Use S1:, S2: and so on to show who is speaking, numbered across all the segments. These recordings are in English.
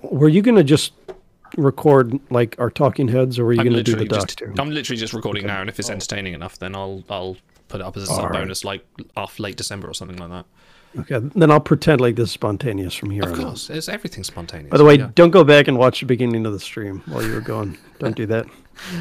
S1: Were you going to just record like our talking heads, or were you going to do the doctor?
S2: I'm literally just recording now, and if it's entertaining enough, then I'll put it up as a sub bonus, like off late December or something like that.
S1: Okay, then I'll pretend like this is spontaneous from here on.
S2: Of course, it's everything spontaneous.
S1: By the way, don't go back and watch the beginning of the stream while you were going. Don't do that.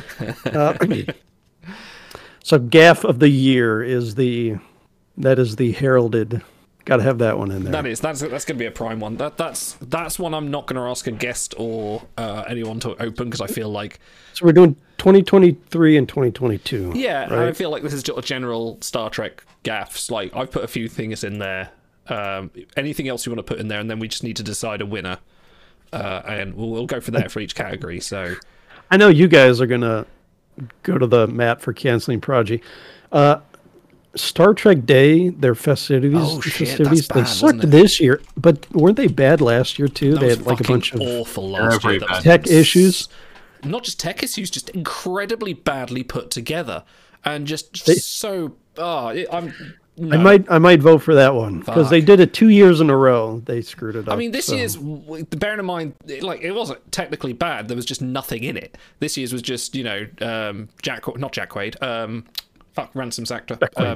S1: So, gaff of the year is the heralded. Got to have that one in there.
S2: That's going to be a prime one. That's one I'm not going to ask a guest or anyone to open, because I feel like.
S1: So we're doing 2023 and 2022.
S2: Yeah,
S1: right?
S2: I feel like this is just a general Star Trek gaffs. Like, I've put a few things in there. Anything else you want to put in there, and then we just need to decide a winner, and we'll go for that for each category. So,
S1: I know you guys are gonna go to the mat for canceling Prodigy. Star Trek Day, their festivities, they sucked this year, but weren't they bad last year too? They had like a bunch of
S2: awful last year.
S1: Tech issues.
S2: Not just tech issues, just incredibly badly put together, and just so. No.
S1: I might vote for that one, because they did it 2 years in a row. They screwed it up.
S2: I mean, this year's, bearing in mind, like, it wasn't technically bad. There was just nothing in it. This year's was just, not Jack Quaid. Ransom's actor.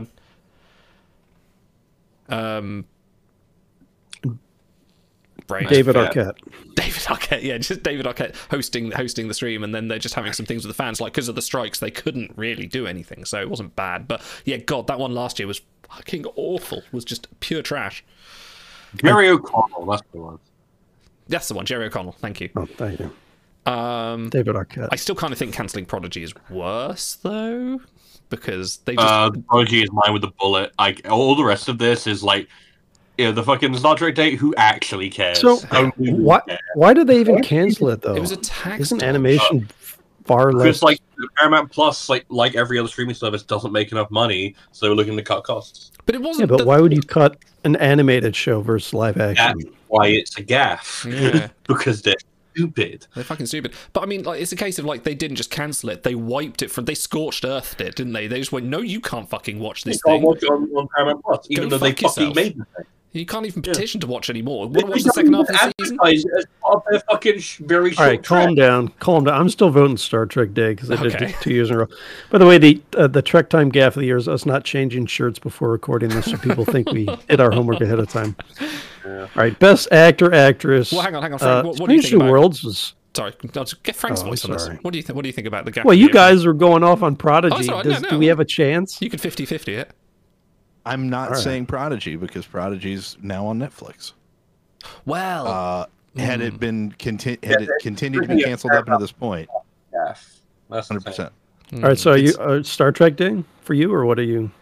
S1: David Arquette.
S2: David Arquette, yeah, just David Arquette hosting the stream, and then they're just having some things with the fans. Like, because of the strikes, they couldn't really do anything, so it wasn't bad. But yeah, God, that one last year was fucking awful. It was just pure trash.
S3: Jerry O'Connell, that's the one.
S2: That's the one, Jerry O'Connell. Thank you.
S1: Oh, thank you. David Arquette.
S2: I still kind of think cancelling Prodigy is worse, though, because they just...
S3: Prodigy is mine with the bullet. All the rest of this is like, the fucking Star Trek Day, who actually cares?
S1: So, why did they even cancel it, though?
S2: It was a tax.
S1: Isn't animation far less?
S3: Because, like, Paramount Plus, like every other streaming service, doesn't make enough money, so we're looking to cut costs.
S2: But it wasn't...
S1: Yeah, but why would you cut an animated show versus live action?
S3: That's why it's a gaff.
S2: Yeah.
S3: Because they're stupid.
S2: They're fucking stupid. But I mean, like, it's a case of, like, they didn't just cancel it. They wiped it from... They scorched earthed it, didn't they? They just went, no, you can't fucking watch this thing.
S3: You can't watch it on Paramount Plus, even though they fucking made the thing.
S2: You can't even petition to watch anymore. Want to watch the second half of the season?
S3: As part of their fucking very short
S1: All right, calm down. I'm still voting Star Trek Day, because I did
S2: Okay.
S1: it 2 years in a row. By the way, the Trek Time gaff of the year is us not changing shirts before recording this, so people think we did our homework ahead of time. Yeah. All right, best actor, actress.
S2: Well, hang on, Frank. What do you think about...
S1: Worlds was...
S2: Sorry, get Frank's voice on this. What do you think about the gaff?
S1: Well, you guys are going off on Prodigy. Do we have a chance?
S2: You could 50-50 it.
S4: I'm not saying Prodigy, because Prodigy's now on Netflix.
S2: Well,
S4: had it continued to be canceled up to this point,
S3: Yes, that's
S4: 100%.
S1: All right, so are you Star Trek Day for you, or what are you?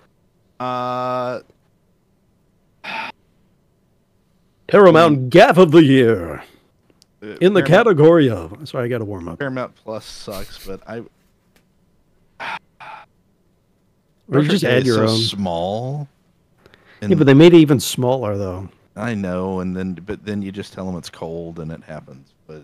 S1: Paramount gaff of the year in the category of. Sorry, I got to warm up.
S4: Paramount Plus sucks, but
S1: Or just add your own.
S4: Small.
S1: Yeah, but they made it even smaller, though.
S4: I know, but then you just tell them it's cold and it happens. But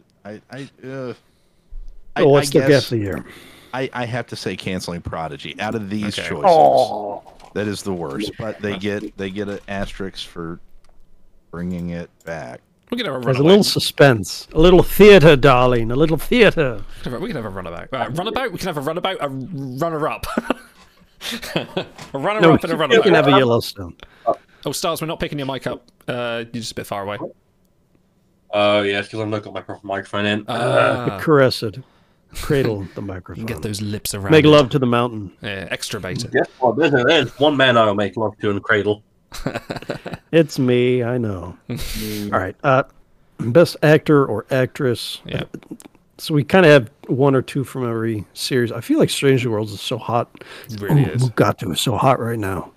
S1: what's the gaff of the year?
S4: I have to say canceling Prodigy out of these choices. That is the worst. But they get an asterisk for bringing it back.
S2: We can have a
S1: There's a little suspense, a little theater, darling, a little theater.
S2: We can have a runabout. Runabout. We can have a runabout, a runner-up. A runner-up and a runabout.
S1: You can have a Yellowstone.
S2: Oh, Stars, we're not picking your mic up. You're just a bit far away.
S3: Yeah, because I've not got my proper microphone in.
S1: Caress it. Cradle the microphone.
S2: Get those lips around.
S1: Make love to the mountain.
S2: Yeah, extravate it.
S3: Guess what? There's one man I'll make love to in the cradle.
S1: It's me, I know. All right. Best actor or actress.
S2: Yeah.
S1: So we kind of have one or two from every series. I feel like Stranger Worlds is so hot.
S2: It really is.
S1: Mugatu is so hot right now.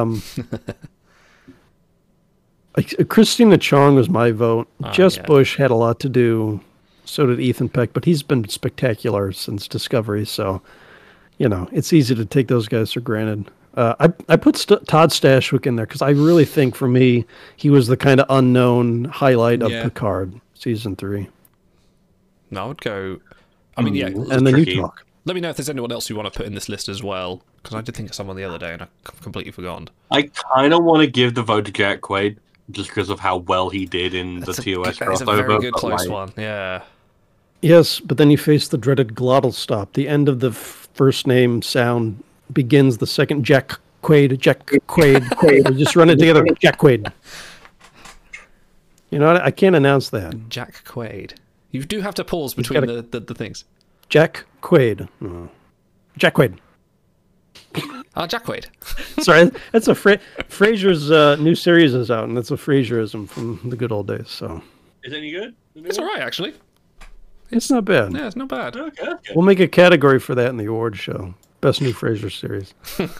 S1: Christina Chong was my vote. Jess Bush had a lot to do. So did Ethan Peck, but he's been spectacular since Discovery. So, it's easy to take those guys for granted. I put Todd Stashwick in there because I really think, for me, he was the kind of unknown highlight of Picard season 3.
S2: No, I would go. I mean, yeah.
S1: And then you talk.
S2: Let me know if there's anyone else you want to put in this list as well, because I did think of someone the other day and I've completely forgotten.
S3: I kind of want to give the vote to Jack Quaid, just because of how well he did in the TOS crossover.
S2: It's a very good close
S3: like,
S2: one, yeah.
S1: Yes, but then you face the dreaded glottal stop. The end of the first name sound begins the second Jack Quaid. We just run it together. Jack Quaid. You know what? I can't announce that.
S2: Jack Quaid. You do have to pause between the things.
S1: Jack Quaid. Oh. Jack Quaid.
S2: Jack Quaid.
S1: Sorry, that's a Frasier's new series is out, and that's a Frasierism from the good old days. So,
S3: is it any good?
S2: It's all right, actually.
S1: It's not bad.
S2: Yeah, it's not bad.
S3: Okay.
S1: We'll make a category for that in the award show. Best new Frasier series.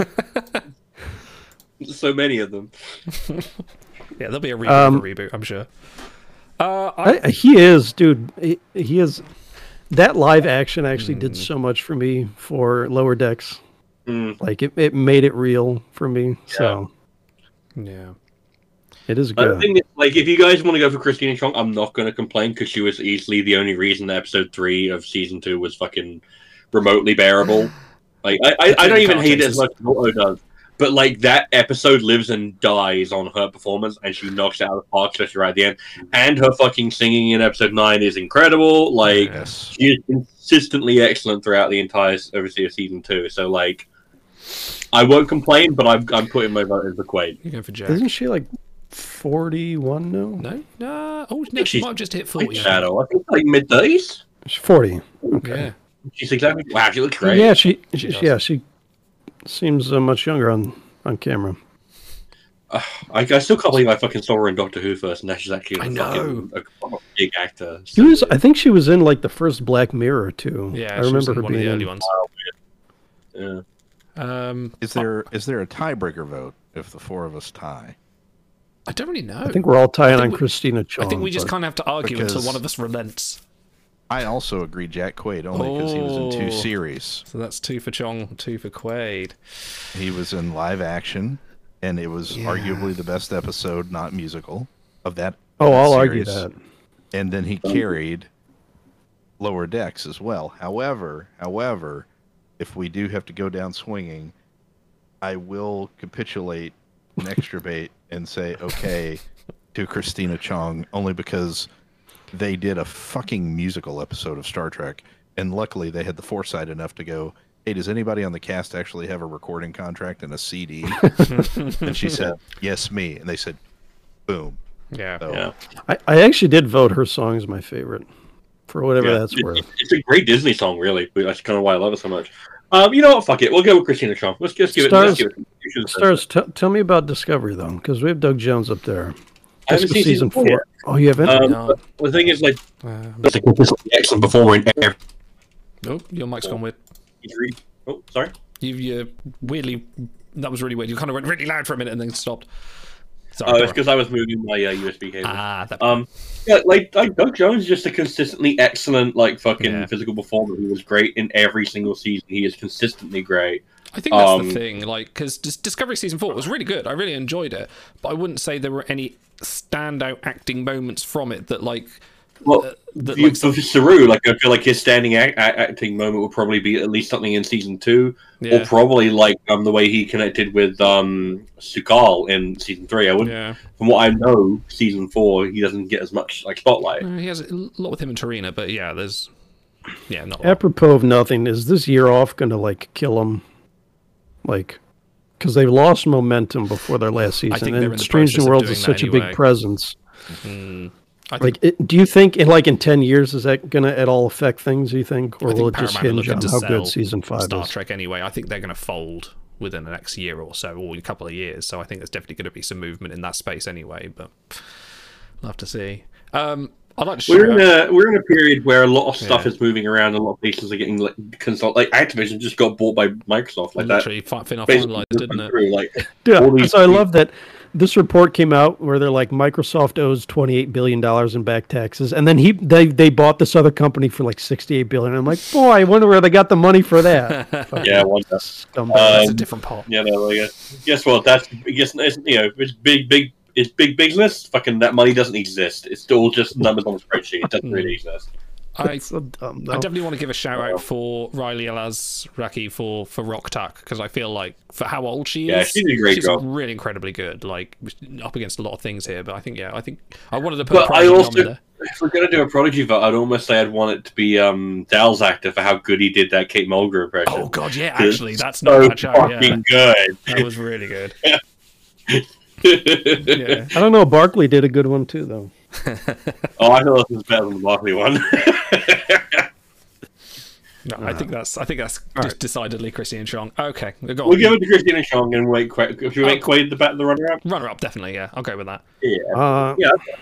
S3: So many of them.
S2: Yeah, there'll be a reboot, I'm sure.
S1: He is, dude. He is. That live action actually did so much for me for Lower Decks. Like it made it real for me. Yeah. So
S2: yeah,
S1: it is good.
S3: The thing is, like, if you guys want to go for Christina Chong, I'm not going to complain because she was easily the only reason that episode 3 of season 2 was fucking remotely bearable. Like, I don't even hate it as much as Otto does. But, like, that episode lives and dies on her performance, and she knocks it out of the park, especially right at the end. And her fucking singing in episode 9 is incredible. Like, she is consistently excellent throughout the entire overseas of season 2. So, like, I won't complain, but I'm putting my vote as the Quaid.
S2: You're going for Jack.
S1: Isn't she, like, 41 now?
S2: No? Oh, no, she might have just hit 40.
S3: Shadow. I think, like, mid-30s?
S1: She's 40. Okay.
S2: Yeah.
S3: She's exactly... Wow, she looks great.
S1: Yeah, she seems much younger on camera.
S3: I still can't believe I fucking saw her in Doctor Who first, and now she's actually a big actor. So.
S1: I think she was in like the first Black Mirror too.
S2: Yeah,
S1: I remember her
S2: one
S1: being
S2: of the early
S1: in.
S2: ones.
S3: Yeah.
S4: Is there a tiebreaker vote if the four of us tie?
S2: I don't really know.
S1: I think we're all tying on Christina Chong.
S2: I think we just kind of have to argue
S4: because
S2: until one of us relents.
S4: I also agree Jack Quaid only because he was in 2 series.
S2: So that's 2 for Chong, 2 for Quaid.
S4: He was in live action, and it was arguably the best episode, not musical, of that.
S1: I'll
S4: series.
S1: argue that.
S4: And then he carried Lower Decks as well. However, if we do have to go down swinging, I will capitulate and extrabate and say okay to Christina Chong only because they did a fucking musical episode of Star Trek, and luckily they had the foresight enough to go, hey, does anybody on the cast actually have a recording contract and a CD? And she said, yes, me. And they said, boom.
S2: Yeah.
S4: So,
S3: yeah.
S1: I actually did vote her song as my favorite, for whatever that's worth.
S3: It's a great Disney song, really. That's kind of why I love it so much. You know what? Fuck it. We'll go with Christina Chong. Let's just give it.
S1: Stars, tell me about Discovery, though, because we have Doug Jones up there.
S3: I haven't seen season 4
S1: yet. Oh, you haven't?
S3: No. The thing is, like, that's a consistently excellent performer in every.
S2: Oh, your mic's gone weird.
S3: Oh, sorry.
S2: You weirdly. That was really weird. You kind of went really loud for a minute and then stopped.
S3: Sorry, it's because I was moving my USB cable.
S2: That.
S3: Yeah, like Doug Jones is just a consistently excellent, like, fucking physical performer. He was great in every single season. He is consistently great.
S2: I think that's the thing, like, because Discovery Season 4 was really good. I really enjoyed it, but I wouldn't say there were any standout acting moments from it that, like...
S3: Well, for Saru, like, I feel like his standing acting moment would probably be at least something in Season 2, or probably, like, the way he connected with Sukal in Season 3. From what I know, Season 4, he doesn't get as much, like, spotlight.
S2: He has a lot with him and Tarina, but there's... Yeah, not a lot.
S1: Apropos of nothing, is this year off going to, like, kill him? Like, because they lost momentum before their last season, and Strange New Worlds is such a big presence.
S2: Mm-hmm.
S1: Do you think, in 10 years, is that going to at all affect things? Do you think, or will it just hinge on how good season 5 is?
S2: Star Trek anyway. I think they're going to fold within the next year or so, or a couple of years. So I think there's definitely going to be some movement in that space anyway. But we'll have to see. I'd like to
S3: we're in a period where a lot of stuff is moving around. A lot of places are getting like Activision just got bought by Microsoft. Like
S2: literally, finalized, didn't
S1: it? So I love that this report came out where they're like Microsoft owes $28 billion in back taxes, and then they bought this other company for like $68 billion. I'm like, boy, I wonder where they got the money for that.
S2: That's a different part.
S3: Yeah, no, guess what? It's big business. Fucking that money doesn't exist. It's still just numbers on a spreadsheet. It doesn't really exist.
S1: That's so dumb, though.
S2: I definitely want to give a shout out for Riley Elazraki for Roktak, because I feel like for how old she is,
S3: she did a great job.
S2: Really incredibly good. Like up against a lot of things here, but I think I wanted to put.
S3: But I also, if we're gonna do a Prodigy vote, I'd almost say I'd want it to be Dal's actor for how good he did that Kate Mulgrew impression.
S2: Oh god, yeah, actually, that's
S3: so
S2: not bad shout.
S3: Fucking good.
S2: That was really good.
S1: Yeah. I don't know. Barkley did a good one too, though.
S3: Oh, I thought this was better than the Barkley one.
S2: No, I think that's
S1: right.
S2: decidedly Christine Chong. Okay,
S3: We'll give it to Christina Chong and wait. If you make Quaid the runner-up,
S2: definitely. Yeah, I'll go with that.
S3: Yeah,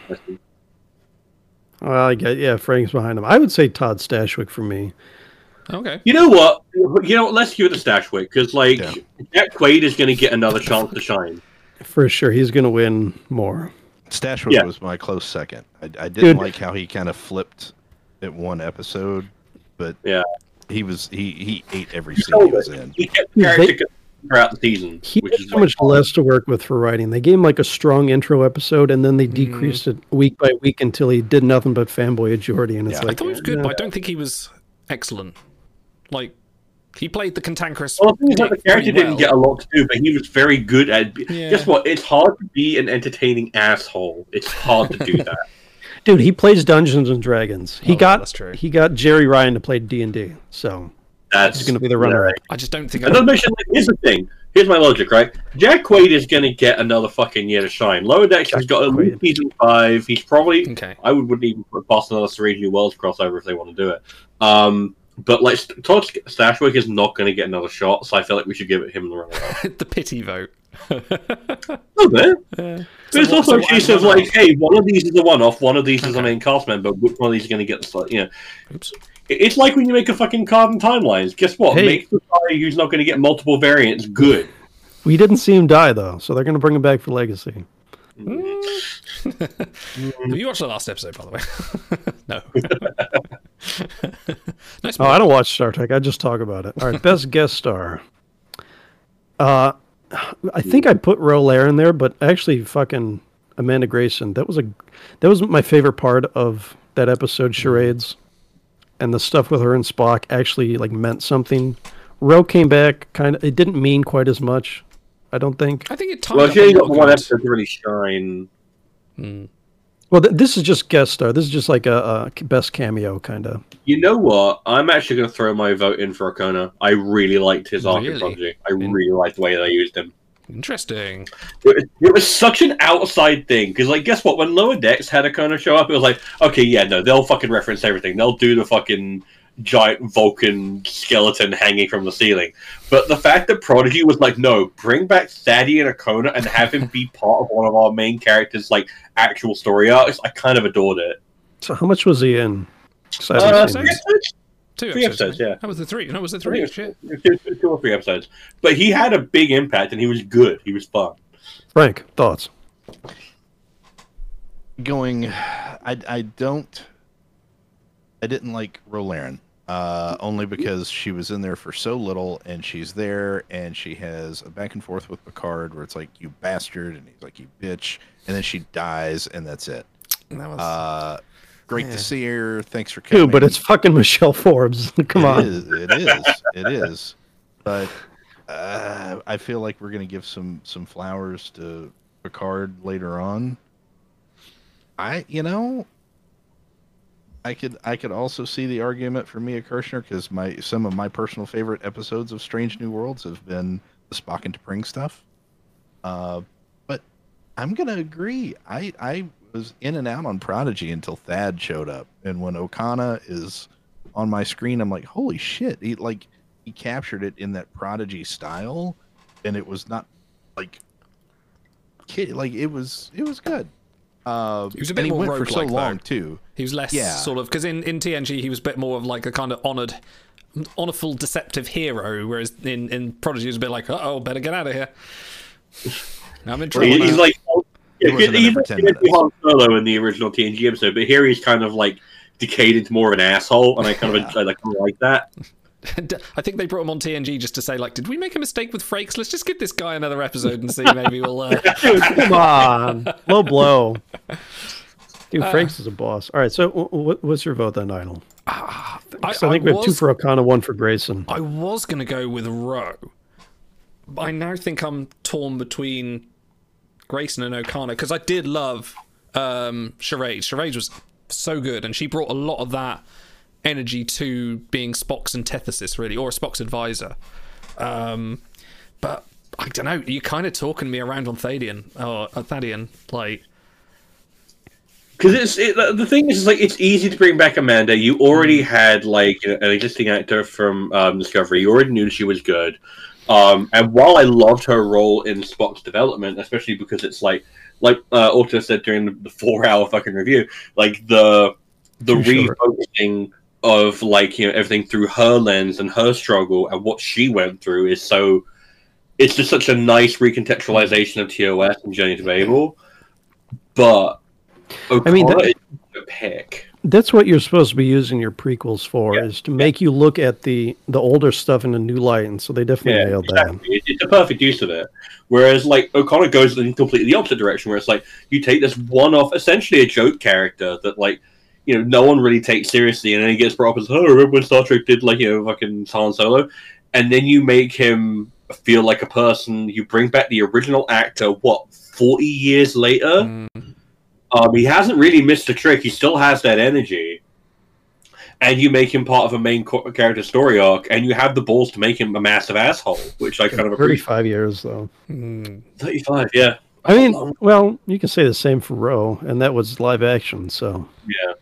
S1: Well, I get Frank's behind him. I would say Todd Stashwick for me.
S2: Okay.
S3: You know what? Let's give it to Stashwick because Jack Quaid is going to get another chance to shine.
S1: For sure, he's going to win more.
S4: Stashwick was my close second. I didn't like how he kind of flipped at one episode, but he ate every scene he was in.
S3: He kept character throughout the season.
S1: He had so much less to work with for writing. They gave him like a strong intro episode, and then they decreased it week by week until he did nothing but fanboy at Geordi. And it's
S2: I thought he was good, but I don't think he was excellent. Like, he played the cantankerous.
S3: Well, the thing is that the character didn't get a lot to do, but he was very good at. Guess what? It's hard to be an entertaining asshole. It's hard to do that.
S1: Dude, he plays Dungeons and Dragons.
S2: That's true.
S1: He got Jerry Ryan to play D&D, so that's going to be the runner-up.
S2: I just don't think.
S3: Here's the thing. Here's my logic, right? Jack Quaid is going to get another fucking year to shine. Lower Decks has got at least season 5. He's probably.
S2: Okay.
S3: I wouldn't even put past another Strange New Worlds crossover if they want to do it. But Todd Stashwick is not going to get another shot, so I feel like we should give it him the runner-up.
S2: The pity vote.
S3: Okay. But it's also a case of like, hey, one of these is a one-off, one of these is a main cast member. Which one of these is going to get the slot?
S2: Oops.
S3: It's like when you make a fucking card and timelines. Guess what?
S1: Hey.
S3: Make the guy who's not going to get multiple variants good.
S1: We didn't see him die, though, so they're going to bring him back for Legacy.
S2: Have you watched the last episode, by the way? No. Nice.
S1: I don't watch Star Trek. I just talk about it. All right, best guest star. I think I put Rolaire in there, but actually, fucking Amanda Grayson. That was my favorite part of that episode, Charades, and the stuff with her and Spock actually like meant something. Ro came back kind of. It didn't mean quite as much. I don't think.
S2: I think it.
S3: Well, she got one episode to really shine.
S1: Well, this is just guest star. This is just like a best cameo kind of.
S3: You know what? I'm actually going to throw my vote in for O'Connor. I really liked his arc in Prodigy. I really liked the way they used him.
S2: Interesting.
S3: It was such an outside thing because, like, guess what? When Lower Decks had O'Connor show up, it was like, okay, yeah, no, they'll fucking reference everything. They'll do the fucking giant Vulcan skeleton hanging from the ceiling. But the fact that Prodigy was like, no, bring back Thaddy and O'Connor and have him be part of one of our main characters' like actual story arcs, I kind of adored it.
S1: So how much was he in?
S3: 2 episodes, yeah.
S2: That was the 3. No, it was the 3. Shit.
S3: 2 or 3 episodes. But he had a big impact and he was good. He was fun.
S1: Frank, thoughts?
S4: I didn't like Rolaire. Only because she was in there for so little, and she's there, and she has a back and forth with Picard where it's like, you bastard, and he's like, you bitch, and then she dies, and that's it.
S2: That was
S4: great to see her. Thanks for coming.
S1: Dude, but it's fucking Michelle Forbes. Come on.
S4: It is. But I feel like we're going to give some flowers to Picard later on. I could also see the argument for Mia Kirshner because some of my personal favorite episodes of Strange New Worlds have been the Spock and T'Pring stuff. But I'm gonna agree. I was in and out on Prodigy until Thad showed up, and when O'Connor is on my screen, I'm like, holy shit! He captured it in that Prodigy style, and it was not like it was good.
S2: He was a bit
S4: and he
S2: more
S4: went for so
S2: roguelike,
S4: long
S2: though.
S4: too.
S2: He was less sort of because in TNG he was a bit more of like a kind of honorful, deceptive hero, whereas in Prodigy he was a bit like, better get out of here. I'm in trouble.
S3: He's like, he's
S4: for 10 minutes.
S3: Han Solo in the original TNG episode, but here he's kind of like decayed into more of an asshole, and I kind of like that.
S2: I think they brought him on TNG just to say, like, did we make a mistake with Frakes? Let's just give this guy another episode and see. Maybe we'll.
S1: Come on, low blow. Dude, Frakes is a boss. All right, so what's your vote then, Idle? I think we have 2 for Okana, 1 for Grayson.
S2: I was going to go with Ro. But I now think I'm torn between Grayson and Okana, because I did love Charade. Charade was so good, and she brought a lot of that energy to being Spock's antithesis, really, or Spock's advisor. But I don't know, you're kind of talking me around on Thadian, like...
S3: Because the thing is, like, it's easy to bring back Amanda. You already had, like, an existing actor from Discovery. You already knew she was good. And while I loved her role in Spock's development, especially because it's like Otto said during the 4-hour fucking review, like the refocusing of, like, you know, everything through her lens and her struggle and what she went through is so. It's just such a nice recontextualization of TOS and Journey to Babel. But Okana is a pick.
S1: That's what you're supposed to be using your prequels for, is to make you look at the older stuff in a new light, and so they definitely nailed that.
S3: It's a perfect use of it. Whereas, like, Okana goes in completely the opposite direction, where it's like, you take this one-off, essentially a joke character that, like, you know, no one really takes seriously, and then he gets brought up as, oh, remember when Star Trek did, like, you know, fucking Han Solo? And then you make him feel like a person, you bring back the original actor, 40 years later? He hasn't really missed a trick. He still has that energy. And you make him part of a main character story arc, and you have the balls to make him a massive asshole, which I kind of appreciate.
S1: 35 years, though.
S3: 35, yeah.
S1: I mean, well, you can say the same for Ro, and that was live action, so...
S3: Yeah.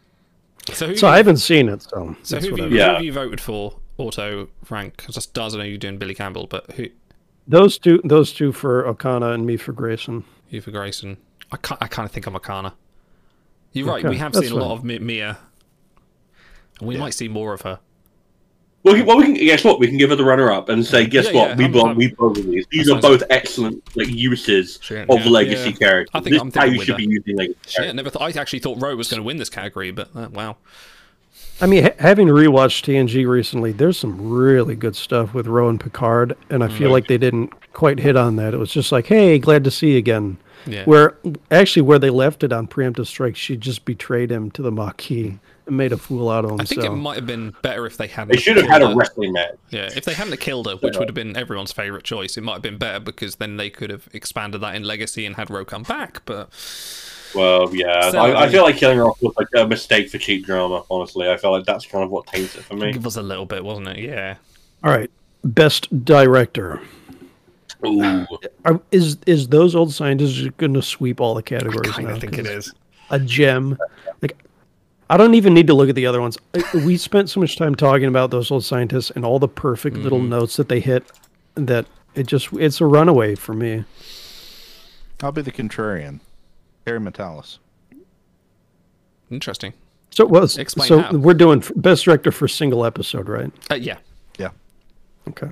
S1: So I haven't seen it, so...
S2: So who have you voted for, Otto, Frank? Just does I know you're doing Billy Campbell, but who...
S1: Those two for Okana and me for Grayson.
S2: You for Grayson. I kind of think I'm Okana. You're right,
S1: Okay,
S2: we have
S1: that's
S2: seen a lot of Mia. And we might see more of her.
S3: Well, we can guess what? We can give her the runner-up and say, guess what? We both of these. These are both excellent, like, uses of legacy characters.
S2: I think
S3: this is how you should be using legacy
S2: characters. I actually thought Ro was going to win this category, but wow.
S1: I mean, having rewatched TNG recently, there's some really good stuff with Ro and Picard, and I feel like they didn't quite hit on that. It was just like, hey, glad to see you again.
S2: Yeah.
S1: Where they left it on Preemptive Strike, she just betrayed him to the Maquis and made a fool out of him.
S2: I think it might have been better if they hadn't.
S3: They should have had a wrestling match.
S2: Yeah, if they hadn't killed her, which would have been everyone's favorite choice, it might have been better because then they could have expanded that in Legacy and had Ro come back. But
S3: well, yeah, I feel like killing her off was like a mistake for cheap drama. Honestly, I feel like that's kind of what taints it for me.
S2: It was a little bit, wasn't it? Yeah.
S1: All right, best director.
S3: Ooh.
S1: Is Those Old Scientists going to sweep all the categories?
S2: I think it is
S1: a gem. Like, I don't even need to look at the other ones. We spent so much time talking about Those Old Scientists and all the perfect little notes that they hit, that it's a runaway for me.
S4: I'll be the contrarian. Terry Metalis.
S2: Interesting.
S1: So
S2: how.
S1: We're doing best director for single episode, right?
S2: Yeah.
S1: Okay.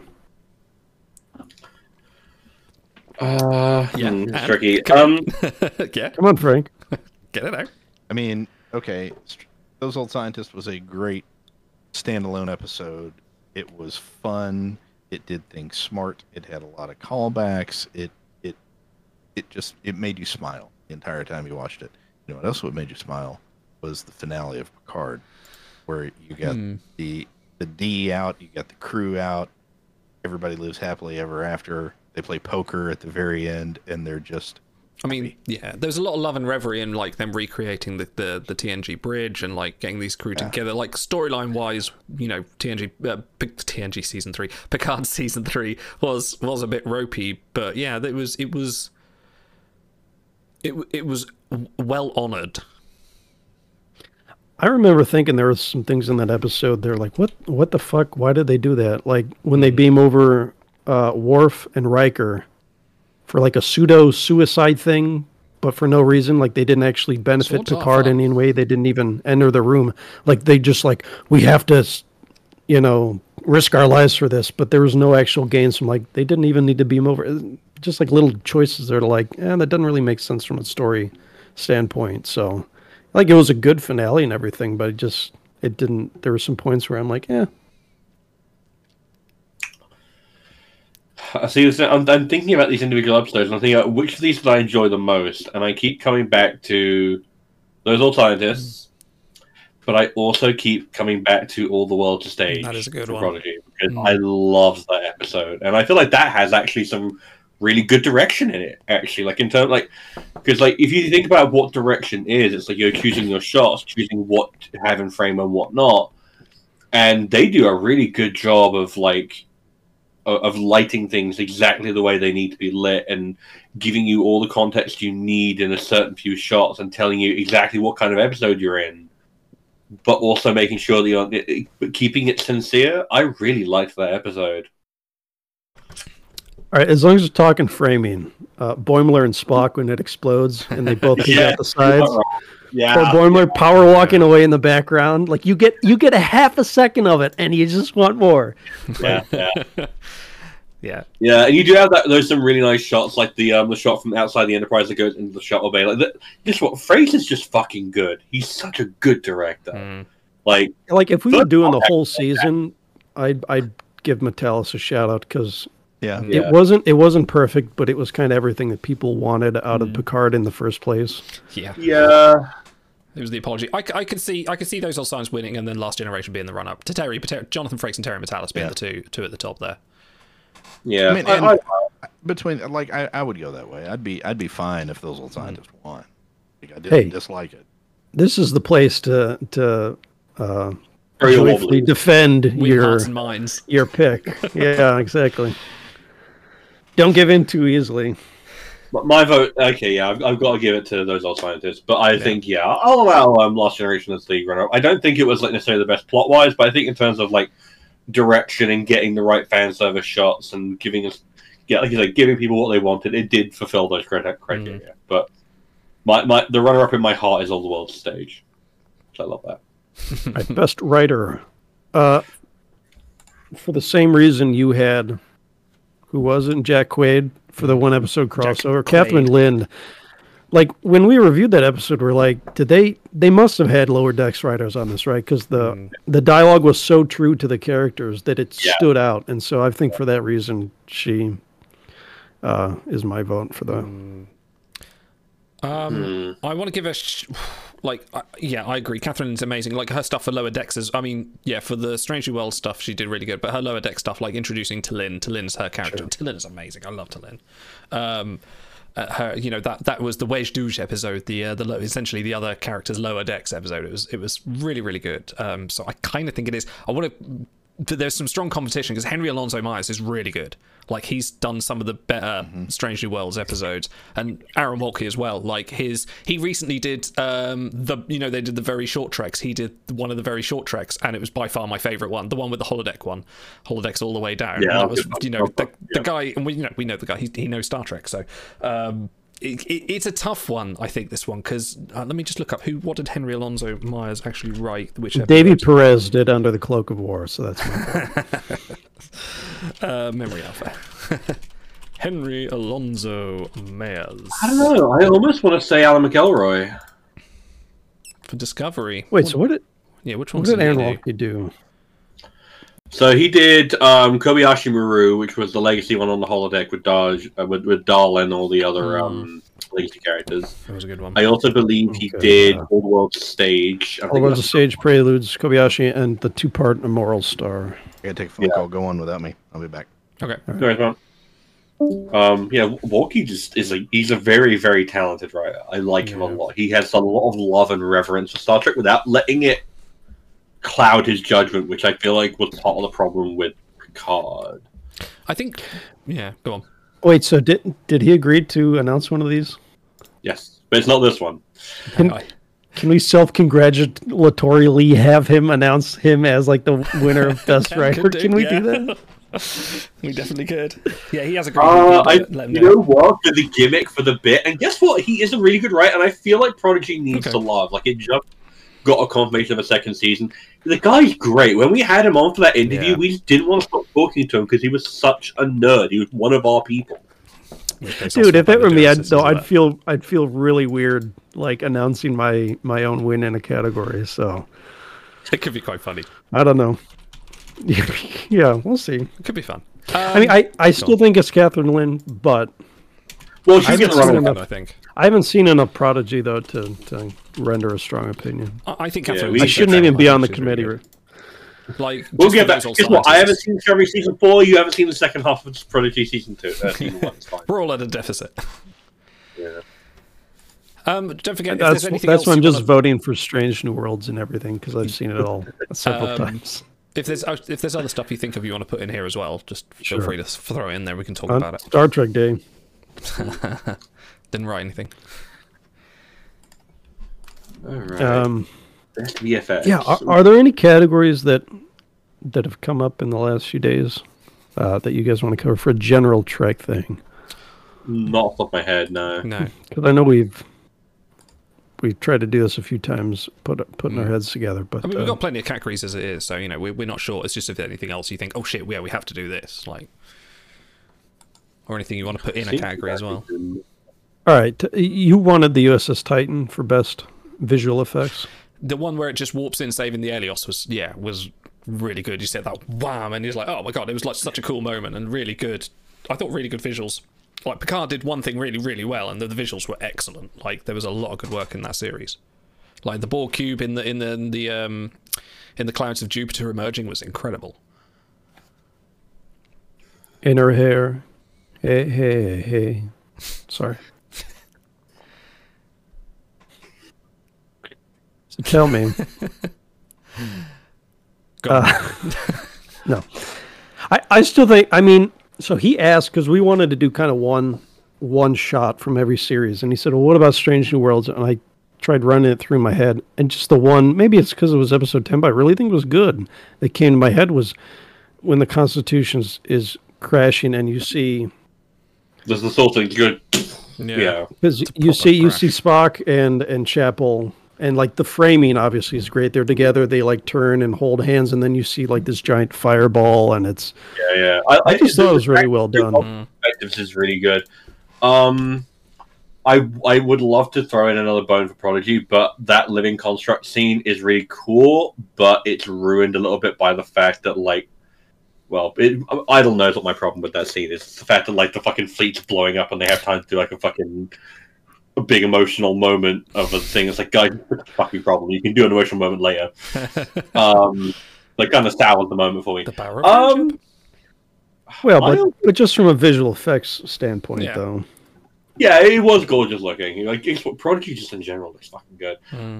S3: It's tricky.
S2: Yeah.
S1: Come on, Frank.
S2: Get it out.
S4: I mean, okay, Those Old Scientists was a great standalone episode. It was fun. It did things smart. It had a lot of callbacks. It made you smile the entire time you watched it. You know what else would made you smile was the finale of Picard, where you got the D out, you got the crew out, everybody lives happily ever after. They play poker at the very end, and they're just...
S2: I mean, yeah, there's a lot of love and reverie in, like, them recreating the TNG bridge and, like, getting these crew together. Like, storyline-wise, you know, TNG Season 3, Picard Season 3 was a bit ropey, but, yeah, it was well honoured.
S1: I remember thinking there were some things in that episode, they're like, what the fuck? Why did they do that? Like, when they beam over... Worf and Riker for like a pseudo-suicide thing, but for no reason. Like, they didn't actually benefit Picard in any way. They didn't even enter the room. Like, they just like, we have to, you know, risk our lives for this. But there was no actual gains from, like, they didn't even need to beam over. Just like little choices that are like, that doesn't really make sense from a story standpoint. So, like, it was a good finale and everything, but it didn't. There were some points where I'm like,
S3: See, I'm thinking about these individual episodes, and I'm thinking about which of these did I enjoy the most, and I keep coming back to Those Old Scientists, but I also keep coming back to All the World to Stage.
S2: That is a good
S3: for
S2: one.
S3: Prodigy, because I love that episode, and I feel like that has actually some really good direction in it. Actually, like in terms, like because like if you think about what direction is, it's like you're choosing your shots, choosing what to have in frame and what not, and they do a really good job of like of lighting things exactly the way they need to be lit and giving you all the context you need in a certain few shots and telling you exactly what kind of episode you're in, but also making sure that you're keeping it sincere. I really liked that episode.
S1: All right, as long as we're talking framing, Boimler and Spock when it explodes and they both peek out the sides.
S3: Yeah.
S1: Or Boimler power walking away in the background. Like you get a half a second of it and you just want more.
S3: Yeah.
S2: Yeah.
S3: Yeah, and you do have that. There's some really nice shots, like the shot from outside the Enterprise that goes into the shuttle bay. Like, just what Fraser's just fucking good. He's such a good director. Like
S1: if we were doing the whole season, I'd give Metalis a shout out because it wasn't perfect, but it was kind of everything that people wanted out of Picard in the first place.
S2: Yeah. It was the apology. I could see those old signs winning, and then Last Generation being the run up to Jonathan Frakes and Terry Metalis being the two at the top there.
S3: Yeah,
S4: I mean, between like I would go that way. I'd be fine if those old scientists won. Like, I didn't dislike it.
S1: This is the place to joyfully defend your pick. Yeah, exactly. Don't give in too easily.
S3: My vote, okay, yeah, I've got to give it to those old scientists, but I think, I'll allow Lost Generation as the runner-up. I don't think it was like necessarily the best plot-wise, but I think in terms of like direction and getting the right fan service shots and giving us, like you said, giving people what they wanted, it did fulfill those criteria. But the runner-up in my heart is All the World Stage. So I love that.
S1: Right, best writer, for the same reason you had, who was it? Jack Quaid for the one episode crossover. Catherine Lind. Like when we reviewed that episode, we're like, did they must have had Lower Decks writers on this, right? Because the dialogue was so true to the characters that it stood out, and so I think for that reason she is my vote for the.
S2: I want to give I agree. Catherine's amazing. Like her stuff for Lower Decks is, for the Strangely World stuff, she did really good. But her Lower Deck stuff, like introducing Talin's her character. Sure. Talin is amazing. I love Talin. Her, that was the Wedge Douche episode. Essentially the other character's Lower Decks episode. It was really, really good. So I kind of think it is. There's some strong competition because Henry Alonso Myers is really good. Like he's done some of the better Strangely Worlds episodes, and Aaron Walke as well. Like he recently did they did the very short treks. He did one of the very short treks, and it was by far my favorite one, the one with the holodeck one, holodecks all the way down. Yeah, that was the guy, and we know the guy. He knows Star Trek, so. It's a tough one, I think, this one, because let me just look up what did Henry Alonso Myers actually write? Which
S1: Davey Perez did Under the Cloak of War, so that's my
S2: memory alpha. Henry Alonso Myers.
S3: I don't know. I almost want to say Alan McElroy
S2: for Discovery.
S1: Wait, so what did?
S2: Yeah, which one
S1: did Aaron Walke do?
S3: So he did Kobayashi Maru, which was the legacy one on the holodeck with Dahl and all the other legacy characters.
S2: That was a good one.
S3: I also believe he did All the World Stage.
S1: All the World Stage, Preludes, Kobayashi, and the two-part Immoral Star.
S4: I gotta take a phone call. Go on without me. I'll be back.
S2: Okay.
S3: Right. Walke just he's a very, very talented writer. I like him a lot. He has a lot of love and reverence for Star Trek without letting it cloud his judgment, which I feel like was part of the problem with Picard.
S2: I think, go on.
S1: Wait, so did he agree to announce one of these?
S3: Yes, but it's not this one.
S1: Can we self-congratulatorily have him announce him as like the winner of Best Writer? Can we do that?
S2: We definitely could. Yeah, he has a great
S3: you know what? For the gimmick, for the bit, and guess what? He is a really good writer, and I feel like Prodigy needs to love. Like it just got a confirmation of a second season. The guy's great. When we had him on for that interview, we just didn't want to stop talking to him because he was such a nerd. He was one of our people.
S1: Dude, if it were me, I'd feel really weird like announcing my own win in a category. So
S2: it could be quite funny.
S1: I don't know. Yeah, we'll see.
S2: It could be fun.
S1: I mean, I still think it's Catherine Lind, but
S3: well, she's going to run.
S2: I think
S1: I haven't seen enough Prodigy though to render a strong opinion.
S2: I think
S1: I shouldn't even be on the committee. Really
S2: like,
S3: we'll get back. Guess what? I haven't seen Discovery season 4. You haven't seen the second half of Prodigy season 2. Season 1. It's fine.
S2: We're all at a deficit.
S3: Yeah.
S2: Don't forget,
S1: that's
S2: if there's anything else
S1: why I'm just voting for Strange New Worlds and everything because I've seen it all several times.
S2: If there's other stuff you think of you want to put in here as well, just feel free to throw it in there. We can talk about it.
S1: Star Trek Day.
S2: Didn't write anything.
S3: All right. Best VFX.
S1: Yeah. Are there any categories that have come up in the last few days that you guys want to cover for a general Trek thing?
S3: Not off the top of my head, no.
S2: No.
S1: Because I know we've tried to do this a few times, putting our heads together. But
S2: I mean, we've got plenty of categories as it is, so we're not sure. It's just if there's anything else you think, oh shit, we have to do this, like, or anything you want to put in a category as well.
S1: All right, you wanted the USS Titan for best visual effects.
S2: The one where it just warps in, saving the Helios was really good. You said that wham, and he's like, oh my god, it was like such a cool moment and really good. I thought really good visuals. Like Picard did one thing really, really well, and the visuals were excellent. Like there was a lot of good work in that series. Like the Borg cube in the clouds of Jupiter emerging was incredible.
S1: In her hair, hey. Sorry. So tell me. No. I still think. I mean. So he asked, because we wanted to do kind of one shot from every series. And he said, well, what about Strange New Worlds? And I tried running it through my head. And just the one, maybe it's because it was episode 10, but I really think it was good. That came to my head was when the Constitution is crashing and you see...
S3: There's the whole thing good.
S2: Yeah.
S1: Because you see Spock and Chapel... And like the framing obviously is great. They're together. They like turn and hold hands, and then you see like this giant fireball, and it's I just thought it was really well done.
S3: Perspectives is really good. I would love to throw in another bone for Prodigy, but that living construct scene is really cool, but it's ruined a little bit by the fact that Idle knows what my problem with that scene is. It's the fact that like the fucking fleet's blowing up and they have time to do like a big emotional moment of a thing. It's like, guys, what's the fucking problem? You can do an emotional moment later. Like, kind of sours the moment for me.
S2: The power of friendship.
S1: Well, but just from a visual effects standpoint, though.
S3: Yeah, it was gorgeous looking. Like, Prodigy just in general looks fucking good.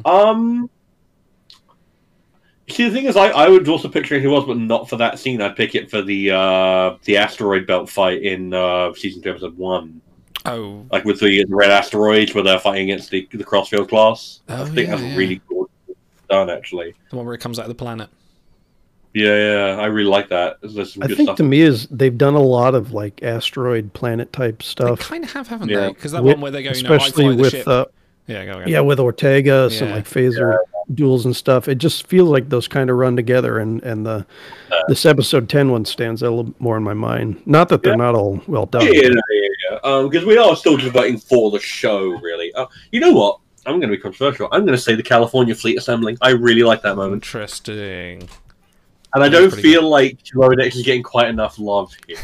S3: See, the thing is, I would also picture it was, but not for that scene. I'd pick it for the asteroid belt fight in season 2, episode 1.
S2: Oh,
S3: like with the red asteroids where they're fighting against the Crossfield class. I think that's really cool done, actually.
S2: The one where it comes out of the planet.
S3: Yeah, I really like that. There's some
S1: I
S3: good
S1: think
S3: stuff.
S1: To me is they've done a lot of like asteroid planet type stuff.
S2: They kind of have, haven't they? Because that one where they go,
S1: especially
S2: I fly the ship.
S1: Yeah, with Ortega, some like phaser duels and stuff. It just feels like those kind of run together, and this episode 10 one stands out a little more in my mind. Not that they're not all well done.
S3: Because we are still just voting for the show, really. You know what? I'm going to be controversial. I'm going to say the California Fleet assembling. I really like that moment.
S2: Interesting.
S3: And I don't feel like Lower Decks is getting quite enough love here.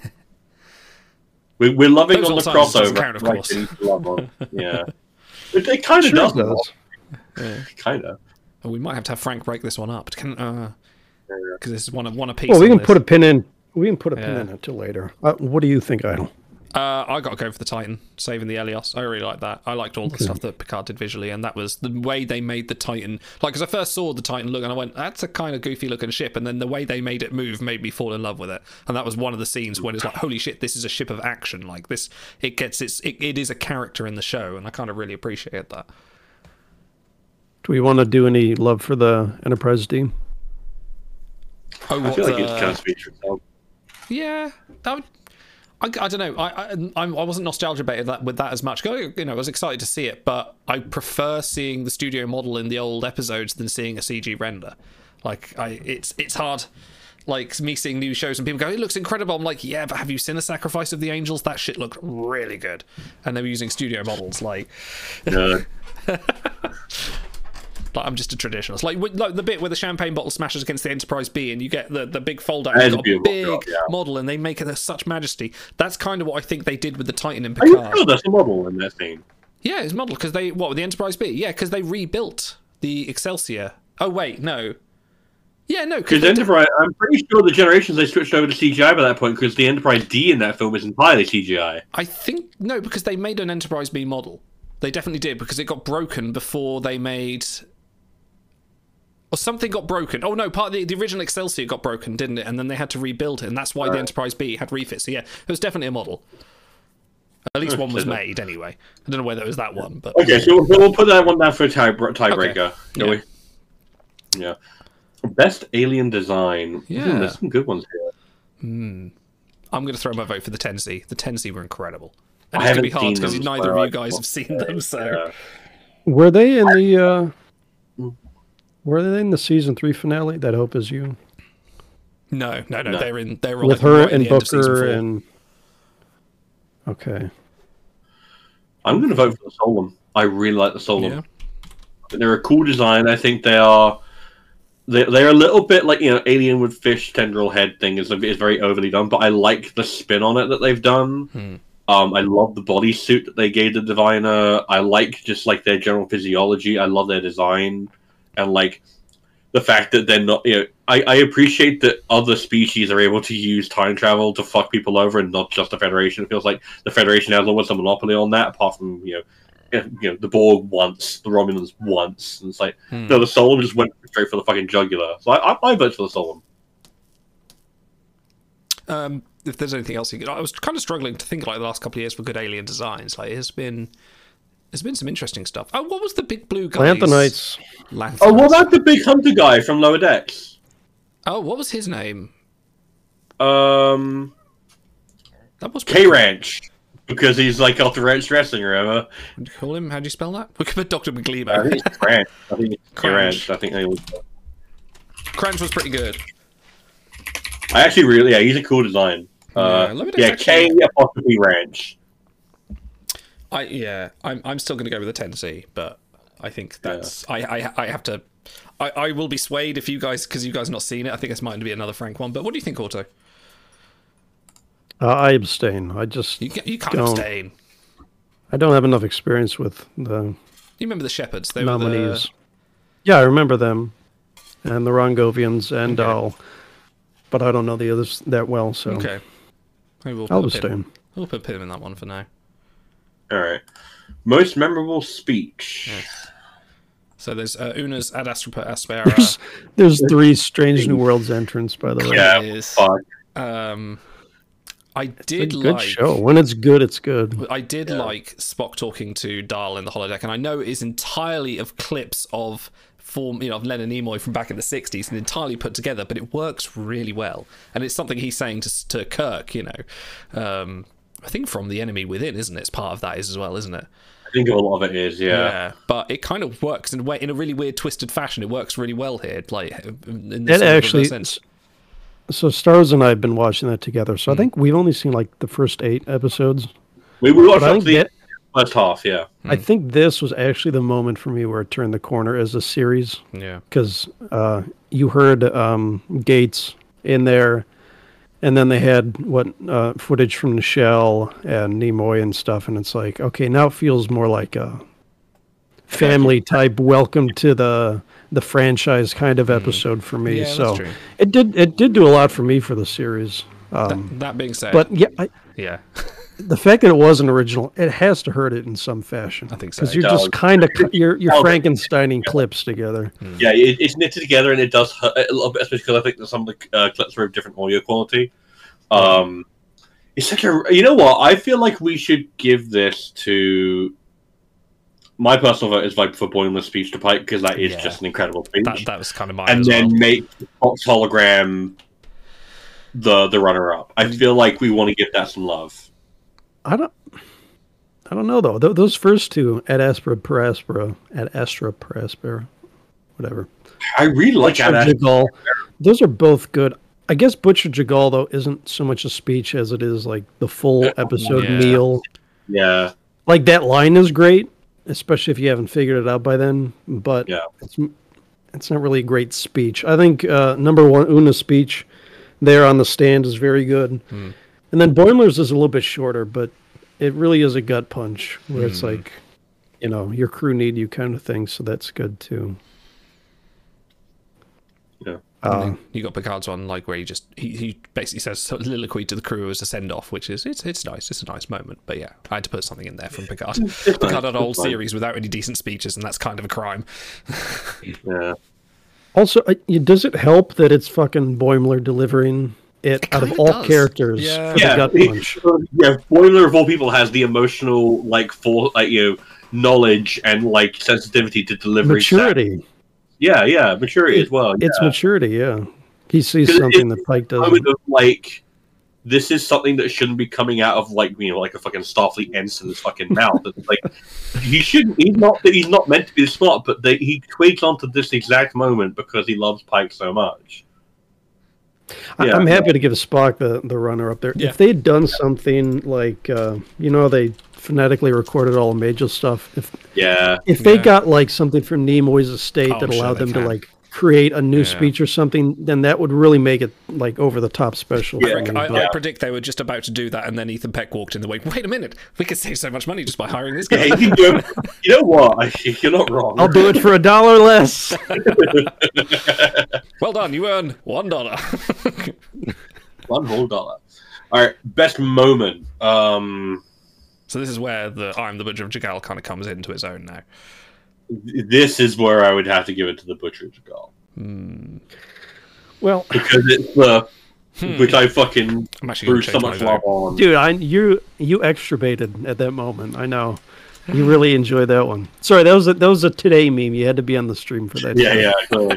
S3: We're loving
S2: Those
S3: on the
S2: crossover.
S3: crossover.
S2: Count, of course.
S3: Yeah. It kind of does. Kind of.
S2: Oh, we might have to have Frank break this one up. Because this is one a piece.
S1: Well, we can put a pin in. We can put a pin in it till later. What do you think, Idle?
S2: I got to go for the Titan, saving the Helios. I really like that. I liked all the stuff that Picard did visually, and that was the way they made the Titan. Like, because I first saw the Titan look, and I went, "That's a kind of goofy looking ship." And then the way they made it move made me fall in love with it. And that was one of the scenes when it's like, "Holy shit, this is a ship of action!" Like this, it is a character in the show, and I kind of really appreciate that.
S1: Do we want to do any love for the Enterprise team?
S3: I feel like it's kind of speaks for itself.
S2: Yeah, I don't know. I wasn't nostalgia baited with that as much. I was excited to see it, but I prefer seeing the studio model in the old episodes than seeing a CG render. Like, it's hard. Like, me seeing new shows and people go, "It looks incredible." I'm like, yeah, but have you seen The Sacrifice of the Angels? That shit looked really good. And they were using studio models, like...
S3: No.
S2: Like, I'm just a traditionalist. Like the bit where the champagne bottle smashes against the Enterprise B and you get the big fold out, you've got a big model, and they make it such majesty. That's kind of what I think they did with the Titan in Picard.
S3: Are you sure there's a model in that scene?
S2: Yeah, it's modeled because they with the Enterprise B? Yeah, because they rebuilt the Excelsior. Oh wait, no. Yeah, no,
S3: because Enterprise. I'm pretty sure the Generations they switched over to CGI by that point because the Enterprise D in that film is entirely CGI.
S2: I think no, because they made an Enterprise B model. They definitely did because it got broken before they made. Or something got broken. Oh no, part of the original Excelsior got broken, didn't it? And then they had to rebuild it, and that's why the Enterprise B had refits. So yeah, it was definitely a model. At least one was made anyway. I don't know whether it was that one, but
S3: okay. So we'll put that one down for a tiebreaker. Shall we? Yeah. Best alien design.
S2: Yeah,
S3: there's some good ones here.
S2: I'm going to throw my vote for the Tensi. The Tensi were incredible. And
S3: I
S2: it's going
S3: haven't
S2: to be hard
S3: seen
S2: because
S3: them,
S2: neither of you guys have seen them. So
S1: were they in the? Were they in the season 3 finale? That Hope Is You.
S2: No. They're in. They're
S1: with her and Booker and. Okay.
S3: I'm going to vote for the Solum. I really like the Solum.
S2: Yeah.
S3: They're a cool design. I think they are. They're a little bit like alien with fish tendril head thing is very overly done, but I like the spin on it that they've done. I love the bodysuit that they gave the Diviner. I like just like their general physiology. I love their design, and like the fact that they're not. I appreciate that other species are able to use time travel to fuck people over, and not just the Federation. It feels like the Federation has almost a monopoly on that, apart from the Borg once, the Romulans once, and it's like no, the Solum just went straight for the fucking jugular. So I vote for the Solum.
S2: If there's anything else I was kind of struggling to think like the last couple of years for good alien designs. Like there's been some interesting stuff. Oh, what was the big blue guy?
S1: Lanthanites.
S3: Oh, what about the big hunter guy from Lower Decks?
S2: Oh, what was his name?
S3: That
S2: was
S3: K-Ranch. Because he's like off the ranch wrestling or whatever.
S2: What do you call him? How do you spell that? We could put Dr. McLeebo.
S3: I think it's Cranch. I think it's K-Ranch. I think they always...
S2: Cranch was pretty good.
S3: I actually really... Yeah, he's a cool design. K-apostrophe Ranch.
S2: I'm still going to go with the Tennessee, but I think that's... Yeah. I have to... I will be swayed if you guys... Because you guys have not seen it. I think this might be another Frank one. But what do you think, Otto?
S1: I abstain. I just
S2: you can't abstain.
S1: I don't have enough experience with the.
S2: You remember the Shepherds? They
S1: nominees. Yeah, I remember them, and the Rongovians, and but I don't know the others that well. So
S2: okay,
S1: I'll abstain.
S2: We'll put Pim in that one for now.
S3: All right. Most memorable speech.
S2: Yes. So there's Una's Ad Astra per Aspera.
S1: There's 3 Strange New Worlds entrants, by the way.
S3: Yeah, fuck.
S2: I did
S1: it's a good show. When it's good, it's good.
S2: I did like Spock talking to Dal in the holodeck, and I know it is entirely of clips of of Leonard Nimoy from back in the 60s and entirely put together, but it works really well. And it's something he's saying to Kirk, I think from The Enemy Within, isn't it? It's part of that as well, isn't it?
S3: I think a lot of it is, yeah.
S2: But it kind of works in a really weird, twisted fashion. It works really well here. Like in
S1: this sense. So Stars and I have been watching that together. So I think we've only seen like the first 8 episodes.
S3: We watched up the first half, yeah.
S1: I think this was actually the moment for me where it turned the corner as a series.
S2: Yeah.
S1: Because you heard Gates in there, and then they had footage from Nichelle and Nimoy and stuff, and it's like, okay, now it feels more like a family type welcome to the franchise kind of episode for me.
S2: Yeah,
S1: so it did do a lot for me for the series.
S2: That being said,
S1: but the fact that it wasn't original, it has to hurt it in some fashion.
S2: I think so.
S1: Because you're just kind of you're Frankensteining clips together.
S3: Yeah, it's knitted together, and it does hurt a little bit, especially because I think that some of the clips are of different audio quality. It's such a... You know what? I feel like we should give this to... My personal vote is vote for Boimler's speech to Pike, because that is just an incredible speech.
S2: That was kind of mine
S3: and
S2: as
S3: then
S2: well.
S3: Make Fox Hologram the runner-up. I feel like we want to give that some love.
S1: I don't know, though. Those first 2, Ad Astra per Aspera, whatever.
S3: I really like Ad
S1: Astra. Those are both good. I guess Butcher Jagal, though, isn't so much a speech as it is like the full episode meal.
S3: Yeah.
S1: Like that line is great, especially if you haven't figured it out by then. But it's not really a great speech. I think number 1, Una's speech there on the stand is very good. And then Boimler's is a little bit shorter, but it really is a gut punch where it's like, your crew need you kind of thing. So that's good too.
S3: Yeah.
S2: You got Picard's one, like where he basically says soliloquy to the crew as a send off, which is it's nice. It's a nice moment. But yeah, I had to put something in there from Picard. Picard had a whole series without any decent speeches, and that's kind of a crime.
S3: Yeah.
S1: Also, does it help that it's fucking Boimler delivering it out of all characters?
S2: Yeah.
S3: Boimler of all people has the emotional knowledge and like sensitivity to delivery.
S1: Maturity.
S3: Yeah, maturity as well.
S1: It's maturity, yeah. He sees something that Pike doesn't.
S3: This is something that shouldn't be coming out of like a fucking Starfleet ensign's fucking mouth. It's like he's not meant to be smart, but he twigs onto this exact moment because he loves Pike so much. Yeah.
S1: I'm happy to give Spock the runner up there. Yeah. If they had done something like they phonetically recorded all the major stuff. If they got like something from Nimoy's estate that allowed them to like create a new speech or something, then that would really make it like over the top special.
S2: I predict they were just about to do that, and then Ethan Peck walked in the way. Wait a minute, we could save so much money just by hiring this guy.
S3: You know what? You're not wrong.
S1: I'll do it for $1 less.
S2: Well done, you earn $1.
S3: $1 whole. All right, best moment.
S2: So this is where the I'm the Butcher of Jagal kind of comes into its own now.
S3: This is where I would have to give it to the Butcher of Jagal.
S1: Well,
S3: because it's the which I fucking threw so much love on.
S1: Dude, you exturbated at that moment. I know. You really enjoyed that one. Sorry, that was a today meme. You had to be on the stream for that.
S3: Yeah, totally.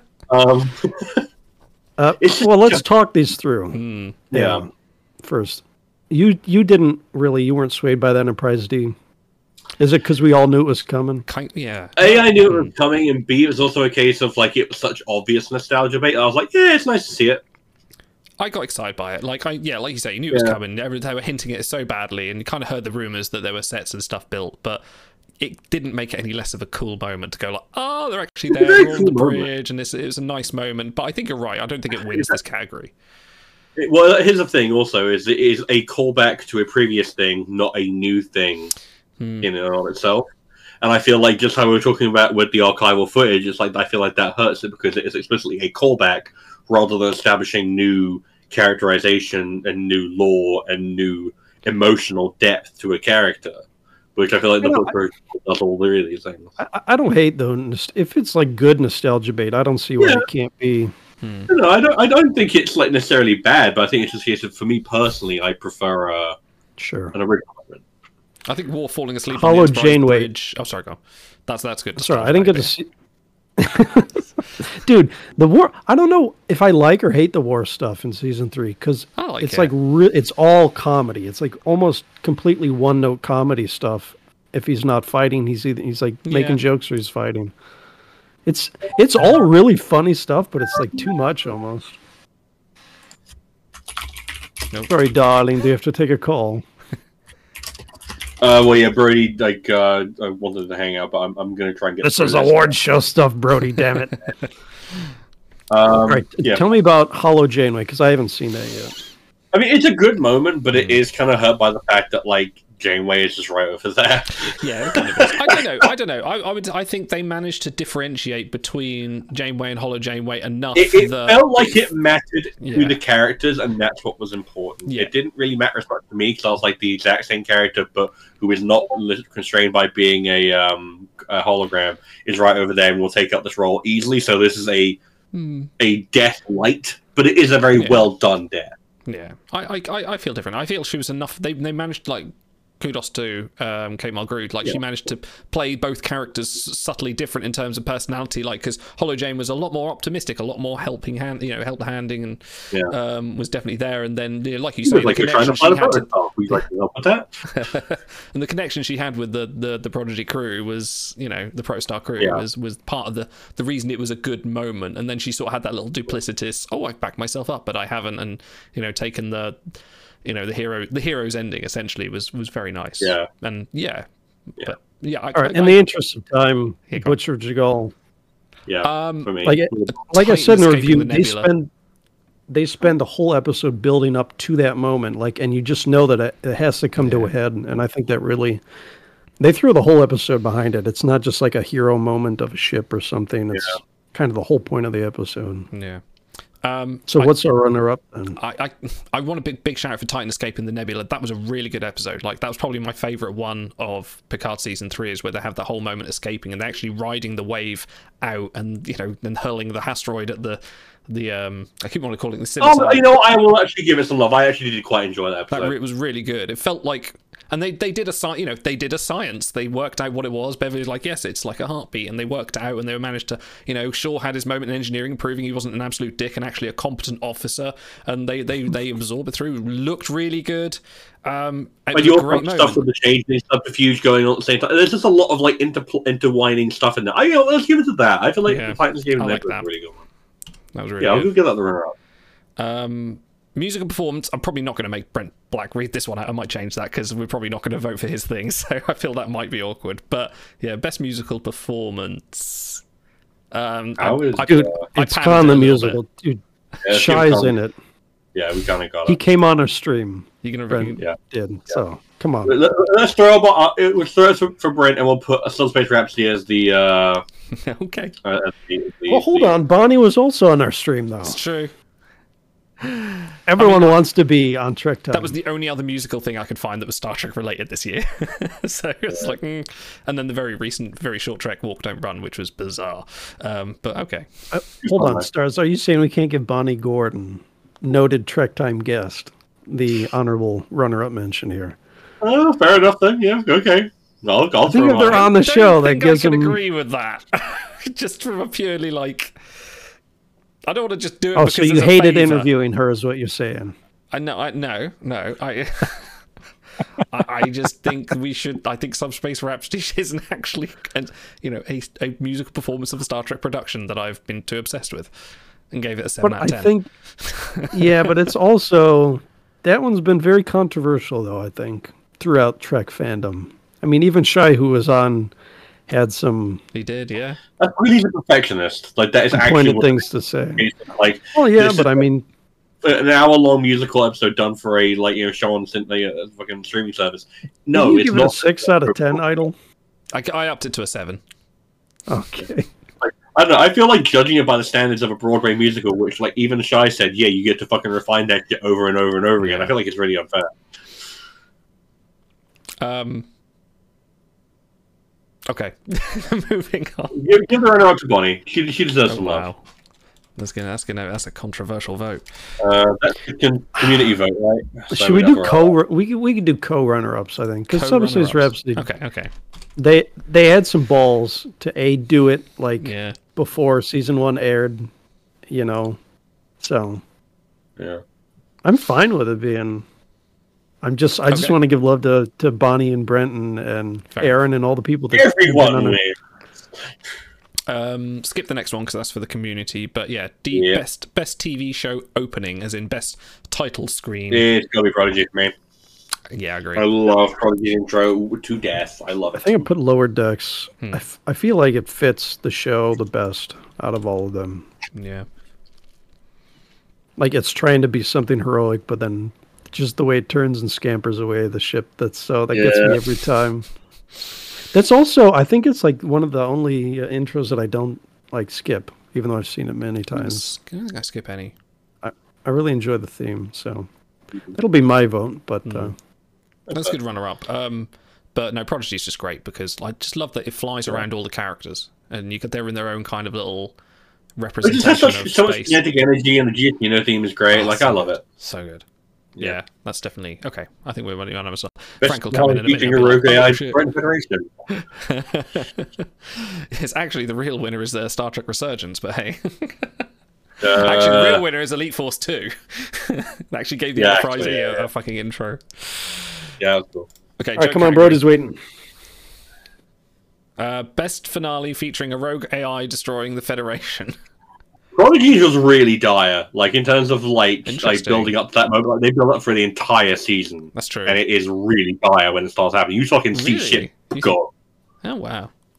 S1: Well, let's talk these through.
S3: Yeah.
S1: First, you weren't swayed by the Enterprise D. Is it because we all knew it was coming?
S2: Yeah.
S3: A, I knew it was coming, and B, it was also a case of like it was such obvious nostalgia bait. I was like, yeah, it's nice to see it.
S2: I got excited by it. Like you say, you knew it was coming. They were hinting at it so badly, and you kind of heard the rumors that there were sets and stuff built, but it didn't make it any less of a cool moment to go like, oh, they're actually there, they're on the bridge, and it was a nice moment. But I think you're right. I don't think it wins this category.
S3: Well, here's the thing. Also, is it is a callback to a previous thing, not a new thing in and of itself. And I feel like just how we were talking about with the archival footage, it's like I feel like that hurts it because it is explicitly a callback rather than establishing new characterization and new lore and new emotional depth to a character, which I feel like the book does all really things.
S1: I don't hate though if it's like good nostalgia bait. I don't see why it can't be.
S3: No, I don't think it's like necessarily bad, but I think it's just a case of, for me personally, I prefer an original.
S2: I think Worf falling asleep
S1: Hollow
S2: on the
S1: Janeway.
S2: Bridge. Oh, sorry, go on. That's good.
S1: Sorry, I didn't get to see. Dude, the war. I don't know if I like or hate the war stuff in season 3 because it's like it's all comedy. It's like almost completely one-note comedy stuff. If he's not fighting, he's like making jokes or he's fighting. It's all really funny stuff, but it's like too much almost.
S2: Nope.
S1: Sorry, darling. Do you have to take a call?
S3: Well, yeah, Brody. Like, I wanted to hang out, but I'm going to try and get.
S1: This is award show stuff, Brody. Damn it! Right.
S3: Yeah.
S1: Tell me about Hollow Janeway because I haven't seen that yet.
S3: I mean, it's a good moment, but it is kind of hurt by the fact that like Janeway is just right over there.
S2: Yeah, it kind of is. I don't know. I think they managed to differentiate between Janeway and Hollow Janeway enough.
S3: It felt like it mattered to the characters, and that's what was important.
S2: Yeah.
S3: It didn't really matter as much to me because I was like the exact same character, but who is not constrained by being a hologram is right over there and will take up this role easily. So this is a death light, but it is a very well done death.
S2: Yeah, I feel different. I feel she was enough. They managed like. Kudos to Kate Mulgrew. Like she managed to play both characters subtly different in terms of personality. Like because Hollow Jane was a lot more optimistic, a lot more helping handing, and was definitely there. And then, like you say,
S3: like you're trying to find a protocol. We like to help with that.
S2: And the connection she had with the Prodigy crew was, the Protostar crew was part of the reason it was a good moment. And then she sort of had that little duplicitous. Oh, I backed myself up, but I haven't, and taken the. The hero's ending essentially was very nice.
S3: Yeah.
S2: And but
S1: all right. In the interest of time, Butcher Jagal.
S3: Yeah. For me.
S1: Like I said in the review, they spend the whole episode building up to that moment, and you just know that it has to come to a head, and I think that really They threw the whole episode behind it. It's not just like a hero moment of a ship or something. It's kind of the whole point of the episode.
S2: Yeah.
S1: So what's our runner-up then?
S2: I want a big shout out for Titan escaping the Nebula. That was a really good episode. Like, that was probably my favourite one of Picard season 3, is where they have that whole moment escaping and they're actually riding the wave out and, you know, then hurling the asteroid at the I keep wanting to call it the
S3: scimitar. You know, I will actually give it some love. I actually did quite enjoy that episode.
S2: It was really good. It felt like, and they did a science. They worked out what it was. Beverly was like, yes, it's like a heartbeat, and they worked out, and they managed to, you know, Shaw had his moment in engineering, proving he wasn't an absolute dick and actually a competent officer, and they absorbed it through. Looked really good.
S3: And your stuff with the changing subterfuge going on at the same time. There's just a lot of like intertwining stuff in there. Let's give it to that. I feel like the Titans game was really good.
S2: That was really good.
S3: I'll give that the runner-up.
S2: Musical performance, I'm probably not going to make Brent Black read this one out. I might change that because we're probably not going to vote for his thing, so I feel that might be awkward. But yeah, best musical performance.
S1: It's Khan the musical. Dude, Shy's in it.
S3: Yeah, we kind of got it.
S1: He came on our stream.
S2: You're going
S1: to did. So, come on.
S3: Let's throw it for Brent, and we'll put a Still Space Rhapsody as the...
S2: okay.
S1: Well, hold on. Bonnie was also on our stream, though.
S2: It's true.
S1: Everyone wants to be on Trek Time.
S2: That was the only other musical thing I could find that was Star Trek related this year. So it's like, and then the very recent, very short Trek Walk Don't Run, which was bizarre. But okay.
S1: Hold on, Stars. Are you saying we can't give Bonnie Gordon, noted Trek Time guest, the honorable runner-up mention here?
S3: Oh, fair enough then. Yeah, okay. I
S1: think if they're on the show, that gives them.
S2: I can agree with that. Just from a purely like. I don't want to just do it.
S1: Oh, so you hated interviewing her, is what you're saying?
S2: No. I just think we should. I think Subspace Rhapsody isn't actually, a musical performance of a Star Trek production that I've been too obsessed with, and gave it a 7 out of 10.
S1: I think, yeah, but it's also that one's been very controversial, though. I think throughout Trek fandom. I mean, even Shy, who was on, had some.
S2: He did, yeah.
S3: That's really the perfectionist. Like that is actually
S1: pointed things to say.
S3: Like,
S1: well, yeah, but I mean,
S3: an hour-long musical episode done for a show on the fucking streaming service. No, it's not.
S1: 6 out of 10. Idol.
S2: I upped it to a 7.
S1: Okay.
S3: I don't know. I feel like judging it by the standards of a Broadway musical, which like even Shy said, yeah, you get to fucking refine that shit over and over and over again. I feel like it's really unfair.
S2: Okay, moving on.
S3: Give the runner-up to Bonnie. She deserves some love.
S2: That's a controversial vote.
S3: That's a community vote, right? So
S1: should we do we could do co-runner-ups, I think, because Subspace Rhapsody.
S2: Okay.
S1: They had some balls to do it before season 1 aired, So
S3: yeah,
S1: I'm fine with it being. I just want to give love to Bonnie and Brenton and Aaron and all the people that
S3: everyone.
S2: Skip the next one because that's for the community. But best TV show opening, as in best title screen.
S3: It's gotta be Prodigy for me.
S2: Yeah, I agree.
S3: I love Prodigy intro to death. I love it.
S1: I think I put Lower Decks. I feel like it fits the show the best out of all of them.
S2: Yeah.
S1: Like it's trying to be something heroic, but then just the way it turns and scampers away the ship. Gets me every time. That's also, I think it's like one of the only intros that I don't like skip, even though I've seen it many times.
S2: I don't think I skip any.
S1: I really enjoy the theme, so that'll be my vote. But
S2: that's a good runner-up. But no, Prodigy is just great because I just love that it flies around all the characters, and they're in their own kind of little representation of space.
S3: So much kinetic energy, and the Giacchino theme is great. I love it.
S2: So good. Yeah, that's definitely okay. I think we're running on Amazon. Frank will come in a minute. It's actually the real winner is Star Trek Resurgence, but hey. Actually, the real winner is Elite Force 2. They actually gave the Enterprise a fucking intro.
S3: Yeah, that's cool.
S1: Okay, all right, come on, Brody's waiting.
S2: Best finale featuring a rogue AI destroying the Federation.
S3: Prodigy was really dire, like in terms of building up to that moment. Like, they build up for the entire season.
S2: That's true,
S3: and it is really dire when it starts happening. You fucking see shit. God.
S2: Oh wow.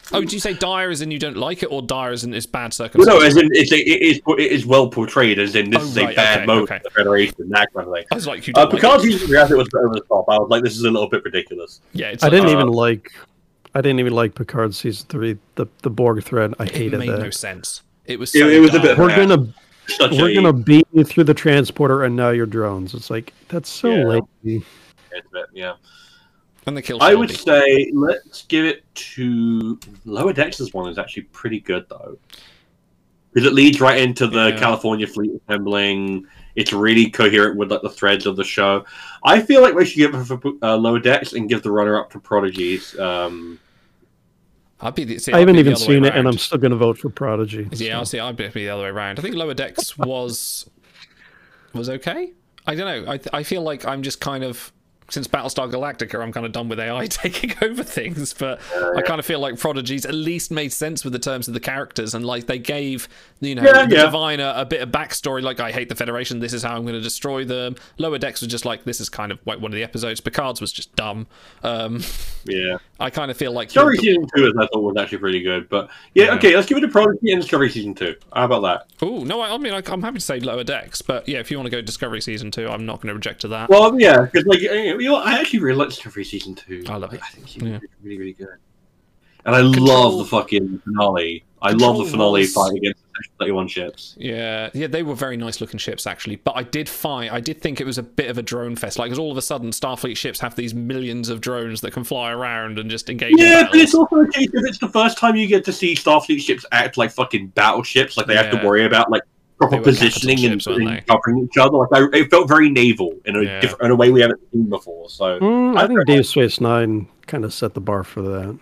S2: Oh, do you say dire as in you don't like it, or dire as in it's bad
S3: Well,
S2: circumstances?
S3: no, as in it is well portrayed, as in this is a bad moment for the Federation, that kind of thing.
S2: I was like, you don't
S3: Picard's
S2: like
S3: season 3, I think, was over the top. I was like, this is a little bit ridiculous.
S2: Yeah, it's
S1: I
S2: like,
S1: didn't even like Picard season 3. The Borg thread, I hated
S2: it made
S1: that.
S2: no sense. It was so
S3: It was a bit.
S1: We're gonna
S3: We're
S1: gonna beat you through the transporter, and now you're drones. It's like that's so lazy.
S3: Yeah.
S2: And they killed
S3: I would
S2: Shelby.
S3: say let's give it to Lower Decks' one is actually pretty good though, because it leads right into the California fleet assembling. It's really coherent with like the threads of the show. I feel like we should give it for Lower Decks and give the runner-up to Prodigies.
S2: I
S1: I haven't even seen it, and I'm still going to vote for Prodigy.
S2: Yeah,
S1: so.
S2: I'll see. I'd be the other way around. I think Lower Decks was okay. I don't know. I feel like I'm just kind of, since Battlestar Galactica, I'm kind of done with AI taking over things. But I kind of feel like Prodigies at least made sense with the terms of the characters, and like they gave the Diviner a bit of backstory. Like, I hate the Federation. This is how I'm going to destroy them. Lower Decks was just like, this is kind of like one of the episodes. Picard's was just dumb.
S3: Yeah.
S2: I kind of feel like
S3: Discovery Season 2 I thought was actually pretty good, but okay, let's give it to Prodigy and Discovery Season 2. How about that?
S2: Oh no, I mean, I'm happy to say Lower Decks, but yeah, if you want to go Discovery Season 2, I'm not going to object to that.
S3: Well, yeah, because like I actually really like Discovery Season 2.
S2: I love it.
S3: I think it's really, really good. And I love the fucking finale. I love the finale fight against the Section 31 ships.
S2: Yeah, they were very nice looking ships actually. But I did think it was a bit of a drone fest. Like, because all of a sudden Starfleet ships have these millions of drones that can fly around and just engage.
S3: Yeah, but it's also a case of it's the first time you get to see Starfleet ships act like fucking battleships. Like they have to worry about like proper positioning and covering each other. Like it felt very naval in a way we haven't seen before. So
S1: I think Deep Space Nine kind of set the bar for that.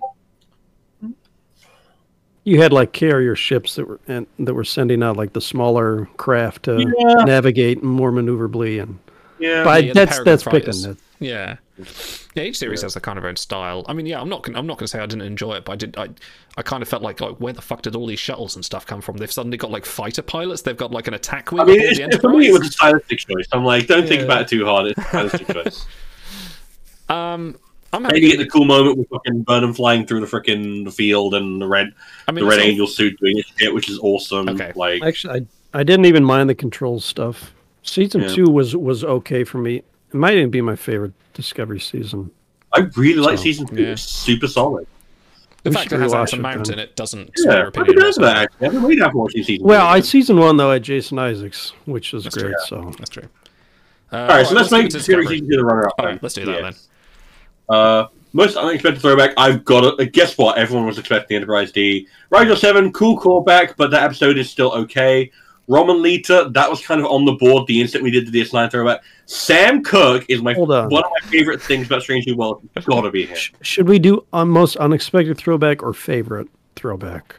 S1: You had like carrier ships that were sending out like the smaller craft to navigate more maneuverably, and but that's picking it.
S2: Yeah, each series has a kind of own style. I mean, I'm not going to say I didn't enjoy it, but I kind of felt like where the fuck did all these shuttles and stuff come from? They've suddenly got like fighter pilots. They've got like an attack wing.
S3: I mean, for me, it was a stylistic choice. I'm like, don't think about it too hard. It's a stylistic choice.
S2: I'm
S3: happy to get the cool moment with fucking Burnham flying through the freaking field and the Red Angel suit doing his shit, which is awesome.
S2: Okay.
S3: Like,
S1: actually, I didn't even mind the controls stuff. Season 2 was okay for me. It might even be my favorite Discovery season.
S3: I really like season 2. It's super solid.
S2: The fact it has Anson Mount in it doesn't
S3: sway your opinion. I've been waiting to watch season 2.
S1: Well, season 1 though, I had Jason Isaacs, which was great. So
S2: that's true.
S3: All right, so let's make Discovery season 2 the runner-up.
S2: All right, let's do that then.
S3: Most unexpected throwback. I've got it. Guess what? Everyone was expecting the Enterprise D. Rigel 7, cool callback, but that episode is still okay. Roman Lita, that was kind of on the board the instant we did the DS9 throwback. Sam Kirk is one of my favorite things about Strange New World. It's got to be him.
S1: Should we do most unexpected throwback or favorite throwback?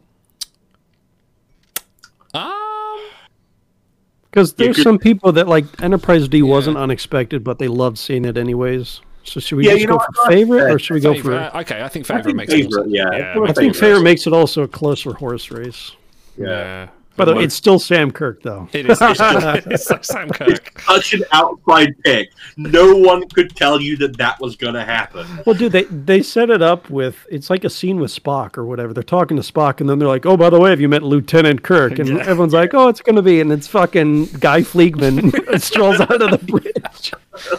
S1: Because there's some people that like Enterprise D wasn't unexpected, but they loved seeing it anyways. So should we just go for favorite, or should we go for?
S2: Okay, I think favorite makes sense.
S1: I think favorite makes it also a closer horse race.
S3: Yeah.
S1: But it's still Sam Kirk, though.
S2: It is. It's like Sam Kirk.
S3: Such an outside pick. No one could tell you that was going to happen.
S1: Well, dude, they set it up with, it's like a scene with Spock or whatever. They're talking to Spock, and then they're like, oh, by the way, have you met Lieutenant Kirk? And everyone's like, oh, it's going to be. And it's fucking Guy Fleegman strolls out of the bridge.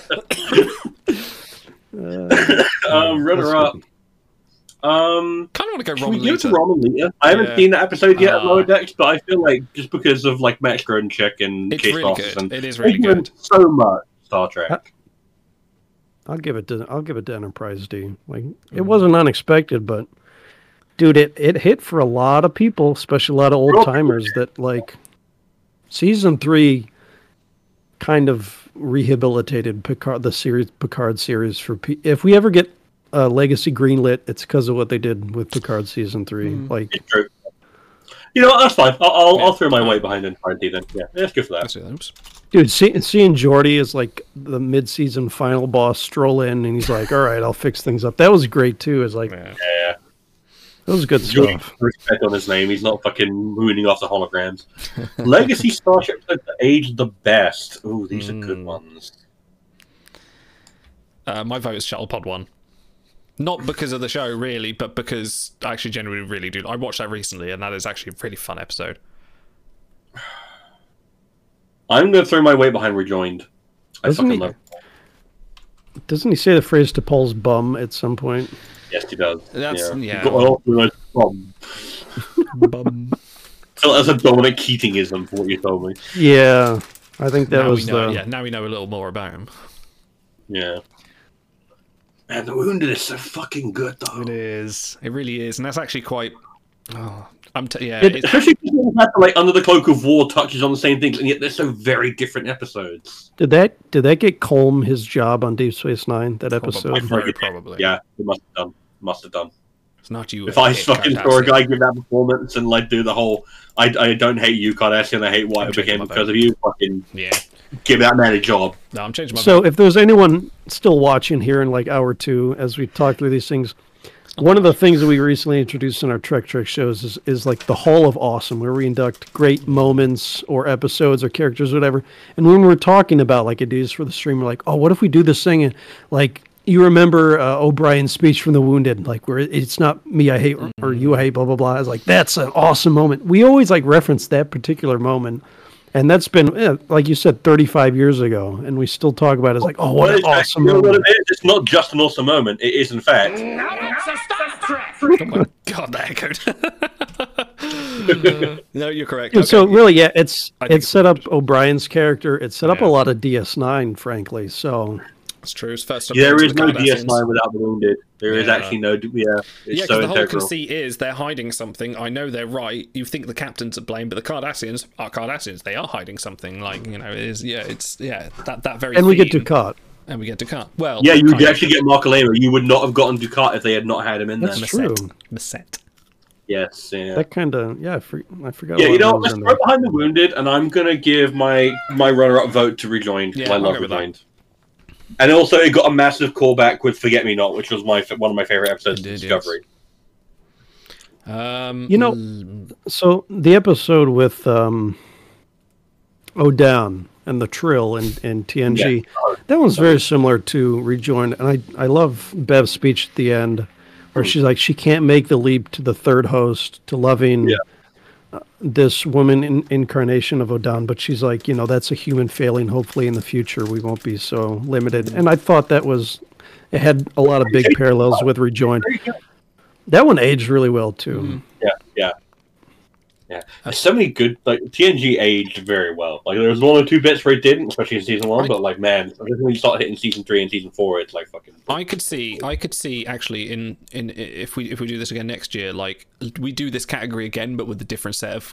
S3: Runner up.
S2: Kind of want to go Roman Lita.
S3: Roman Lita. I haven't seen that episode yet at Lower Decks, but I feel like just because of like Max Grodinchek and
S2: it's
S3: Chase
S2: really
S3: Foster,
S2: good. It is really good.
S3: So much Star Trek.
S1: I'll give it to Enterprise D. Like it wasn't unexpected, but dude, it hit for a lot of people, especially a lot of old timers that like season 3 kind of rehabilitated Picard series for if we ever get Legacy greenlit, it's because of what they did with Picard season 3. Like,
S3: it's true. You know, that's fine. I'll throw my weight behind Enterprise D then. Yeah, let's go for that.
S2: Oops.
S1: Dude, seeing Geordi as like the mid-season final boss stroll in, and he's like, "All right, I'll fix things up." That was great too. It's like, that was good stuff.
S3: Respect on his name. He's not fucking mooning off the holograms. Legacy Starship that aged the best. Ooh, these are good ones.
S2: My vote is Shuttlepod 1. Not because of the show, really, but because I actually genuinely really do. I watched that recently, and that is actually a really fun episode.
S3: I'm going to throw my weight behind Rejoined. I
S1: Doesn't
S3: fucking
S1: he-
S3: love.
S1: Doesn't he say the phrase to Paul's bum at some point?
S3: Yes, he does.
S2: That's- yeah.
S3: You've got an awful nice bum.
S2: Bum.
S3: So that's a Dominic Keatingism for what you told me.
S1: Yeah, I think that
S2: now
S1: was
S2: we know,
S1: the.
S2: yeah, now we know a little more about him.
S3: Yeah. Man, The Wounded is so fucking good, though.
S2: It is. It really is, and that's actually quite. Oh, yeah.
S3: Especially because the fact that, like, Under the Cloak of War touches on the same things, and yet they're so very different episodes.
S1: Did that get Colm his job on Deep Space Nine? That episode.
S2: Very probably.
S3: Yeah, it must have done. Must have done.
S2: It's not you.
S3: If I fucking saw a guy give that performance and like do the whole, I don't hate you, Kardashian, I hate why it became because of you. Fucking
S2: Yeah.
S3: give that man a job.
S2: No, I'm changing my.
S1: So if there's anyone still watching here in like hour two as we talk through these things, one of the things that we recently introduced in our Trek shows is like the Hall of Awesome, where we induct great moments or episodes or characters, or whatever. And when we're talking about like ideas for the stream, we're like, oh, what if we do this thing and like you remember O'Brien's speech from The Wounded, like where it's not me I hate or you I hate, blah blah blah. I was like, that's an awesome moment. We always like reference that particular moment. And that's been, like you said, 35 years ago, and we still talk about it as like, oh, what an awesome
S3: You know what
S1: moment.
S3: it is? It's not just an awesome moment. It is, in fact.
S2: Oh my god, that echoed. No, you're correct.
S1: And so
S2: Okay.
S1: really, yeah, it's
S2: think
S1: set up O'Brien's character. It's set up a
S2: Yeah.
S1: lot of DS9, frankly. So
S2: It's true. It's first.
S3: There
S2: appearance
S3: is
S2: of the
S3: no
S2: Cardassians.
S3: DS9 without The Wounded. There is
S2: Yeah.
S3: actually no. Yeah, it's
S2: Yeah, because
S3: so
S2: the whole
S3: integral.
S2: conceit is they're hiding something. I know they're right. You think the captain's to blame, but the Cardassians are Cardassians. They are hiding something. Like, you know, it is. Yeah, it's that very.
S1: and we get
S2: theme.
S1: Ducat.
S2: And we get Ducat. Well,
S3: Yeah, you
S2: kind
S3: would
S2: of.
S3: actually get Mark Alema. You would not have gotten Ducat if they had not had him in there.
S1: That's true.
S2: Masset.
S3: Yes, yeah.
S1: That kind of I forgot.
S3: Yeah,
S1: what
S3: you know,
S1: was
S3: let's
S1: in
S3: throw
S1: there.
S3: behind The Wounded, and I'm gonna give my runner-up vote to Rejoined.
S2: Yeah,
S3: I
S2: I'll
S3: love
S2: go with that.
S3: Rejoined. And also, it got a massive callback with Forget Me Not, which was one of my favorite episodes
S2: It did,
S3: of Discovery.
S1: You know, so the episode with O'Down and the Trill and TNG, that one's very similar to Rejoined, and I love Bev's speech at the end, where she's like, she can't make the leap to the third host, to loving this woman incarnation of O'Down, but she's like, you know, that's a human failing. Hopefully in the future we won't be so limited. And I thought it had a lot of big parallels with Rejoined. That one aged really well too.
S3: Yeah. There's so many good, like, TNG aged very well. Like, there was one or two bits where it didn't, especially in season one, but, like, man, when you start hitting season 3 and season 4, it's, like, fucking...
S2: I could see actually in if we do this again next year, like we do this category again, but with a different set of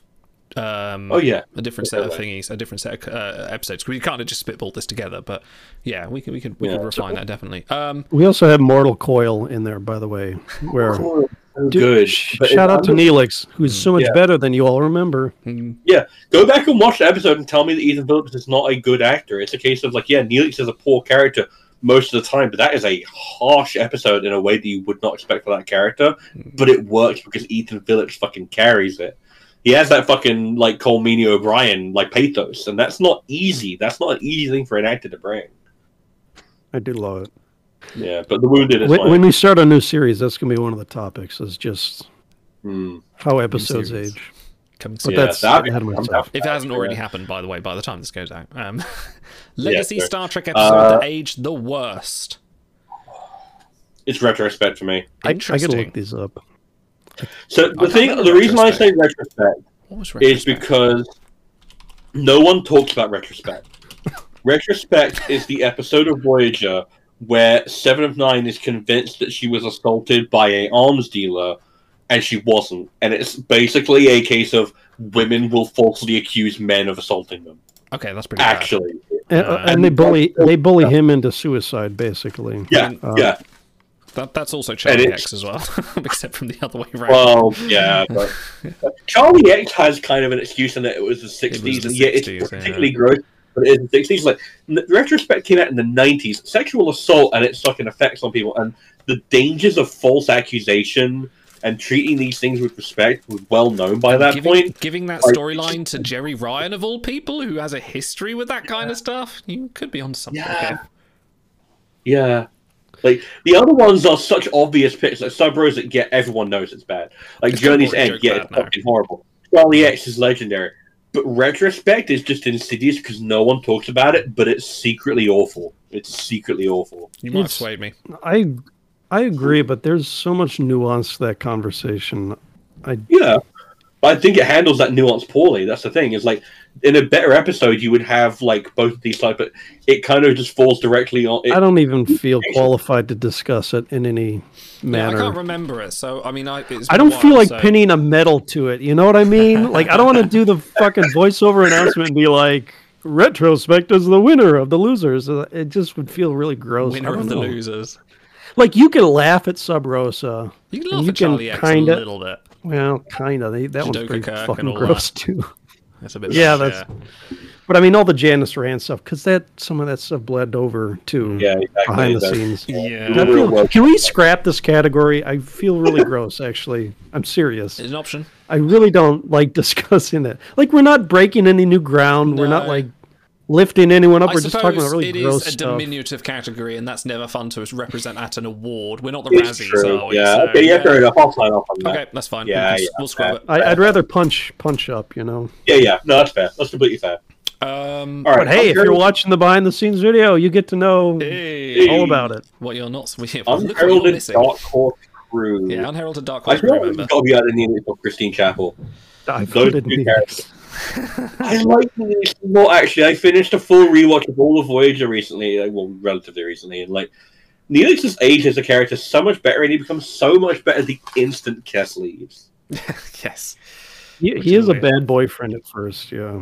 S2: a different set of thingies, a different set of episodes. Because we can't have just spitball this together, but yeah, we could refine that definitely.
S1: We also have Mortal Coil in there, by the way, where
S3: So good. But
S1: shout out to
S3: I'm-
S1: Neelix, who's so much better than you all remember.
S3: Yeah, go back and watch the episode and tell me that Ethan Phillips is not a good actor. It's a case of, like, yeah, Neelix is a poor character most of the time, but that is a harsh episode in a way that you would not expect for that character, but it works because Ethan Phillips fucking carries it. He has that fucking, like, Cole Meany O'Brien, like, pathos, and that's not easy. That's not an easy thing for an actor to bring.
S1: I do love it.
S3: Yeah, but The Wounded is
S1: When we start a new series, that's going to be one of the topics, is just
S3: Hmm.
S1: how episodes
S2: series.
S1: age.
S2: Coming
S1: But
S2: soon.
S1: that's
S3: that'd be-
S1: ahead of
S3: I'm
S1: myself.
S2: If it hasn't already
S3: Yeah.
S2: happened, by the way, by the time this goes out. Legacy
S3: sure.
S2: Star Trek episode that aged the worst.
S3: It's retrospect for me.
S1: I got to
S2: Interesting.
S1: look these up.
S3: So
S2: can't
S3: the
S2: remember
S3: reason I say retrospect
S2: What was
S3: is
S2: retrospect?
S3: because no one talks about retrospect. Retrospect is the episode of Voyager where Seven of Nine is convinced that she was assaulted by a arms dealer, and she wasn't. And it's basically a case of women will falsely accuse men of assaulting them.
S2: Okay, that's pretty bad.
S3: Actually,
S1: And they bully him into suicide, basically.
S3: yeah, yeah.
S2: That's also Charlie
S3: it's-
S2: X as well, except from the other way around.
S3: Well, yeah, but Charlie X has kind of an excuse in that it was the 60s,
S2: the
S3: and yeah,
S2: 60s,
S3: it's particularly gross, but it is the 60s. Like, retrospect came out in the 90s. Sexual assault and its fucking effects on people, and the dangers of false accusation and treating these things with respect was well known by that point.
S2: Giving that
S3: Like-
S2: storyline to Jerry Ryan of all people, who has a history with that kind of stuff, you could be onto something.
S3: Yeah.
S2: Okay.
S3: Yeah. Like, the other ones are such obvious picks. Like, Sub-Rose, everyone knows it's bad. Like,
S2: It's
S3: Journey's
S2: already
S3: End,
S2: joke
S3: it's
S2: bad now.
S3: fucking horrible. Charlie X is legendary. But Retrospect is just insidious because no one talks about it, but it's secretly awful. It's secretly awful.
S2: You might have
S1: It's-
S2: swayed me.
S1: I agree, but there's so much nuance to that conversation.
S3: Yeah. But I think it handles that nuance poorly. That's the thing. Is like, in a better episode, you would have, like, both of these sides, but it kind of just falls directly on...
S1: I don't even feel qualified to discuss it in any
S2: Yeah, I
S1: manner.
S2: can't remember it, so I mean, it's
S1: I
S2: been a
S1: don't feel
S2: while,
S1: like
S2: so-
S1: pinning a medal to it. You know what I mean? Like, I don't want to do the fucking voiceover announcement and be like, Retrospect is the winner of the losers. It just would feel really gross. I
S2: winner
S1: don't
S2: of the
S1: know.
S2: losers.
S1: Like, you can laugh at Sub Rosa.
S2: You can
S1: and
S2: laugh
S1: you
S2: at Charlie X
S1: kinda-
S2: a little bit.
S1: Well, kind of. That one's
S2: Jidoka
S1: pretty
S2: Kirk and
S1: fucking
S2: all
S1: gross, too.
S2: That's a bit.
S1: Yeah,
S2: much,
S1: that's. But I mean, all the Janice Rand stuff, because some of that stuff bled over too
S3: Yeah, exactly.
S1: behind the
S3: That's-
S1: scenes.
S2: yeah.
S1: I feel- can we scrap this category? I feel really gross. Actually, I'm serious.
S2: It's an option.
S1: I really don't like discussing it. Like, we're not breaking any new ground. We're not
S2: No.
S1: like lifting anyone up.
S2: I
S1: We're just talking about
S2: suppose
S1: really
S2: it
S1: gross
S2: is a
S1: stuff.
S2: diminutive category, and that's never fun to represent at an award. We're not the
S3: It's
S2: Razzies,
S3: true.
S2: are we?
S3: Yeah,
S2: So,
S3: okay, yeah, fair enough. I'll sign off on that.
S2: Okay, that's fine.
S3: Yeah,
S2: We'll scrub it.
S1: I'd rather punch up. You know.
S3: Yeah. No, that's fair. That's completely fair.
S2: All
S3: All right.
S1: But hey, if you're
S3: Unheralded-
S1: watching the behind the scenes video, you get to know
S2: Hey,
S1: all about it.
S2: what you're not. Look what you're
S3: Unheralded
S2: missing.
S3: Dark Horse Crew.
S2: Yeah, unheralded Dark
S3: I
S2: Horse.
S3: feel like
S2: Remember?
S3: it's got to be out in the of Christine Chapel.
S1: I
S3: Those
S1: voted
S3: two
S1: Neelix.
S3: characters. I like Neelix more, actually. I finished a full rewatch of all of Voyager recently, well, relatively recently, and like, Neelix's age as a character is so much better, and he becomes so much better the instant Kess leaves.
S2: Yes.
S1: He is a bad boyfriend at first. Yeah,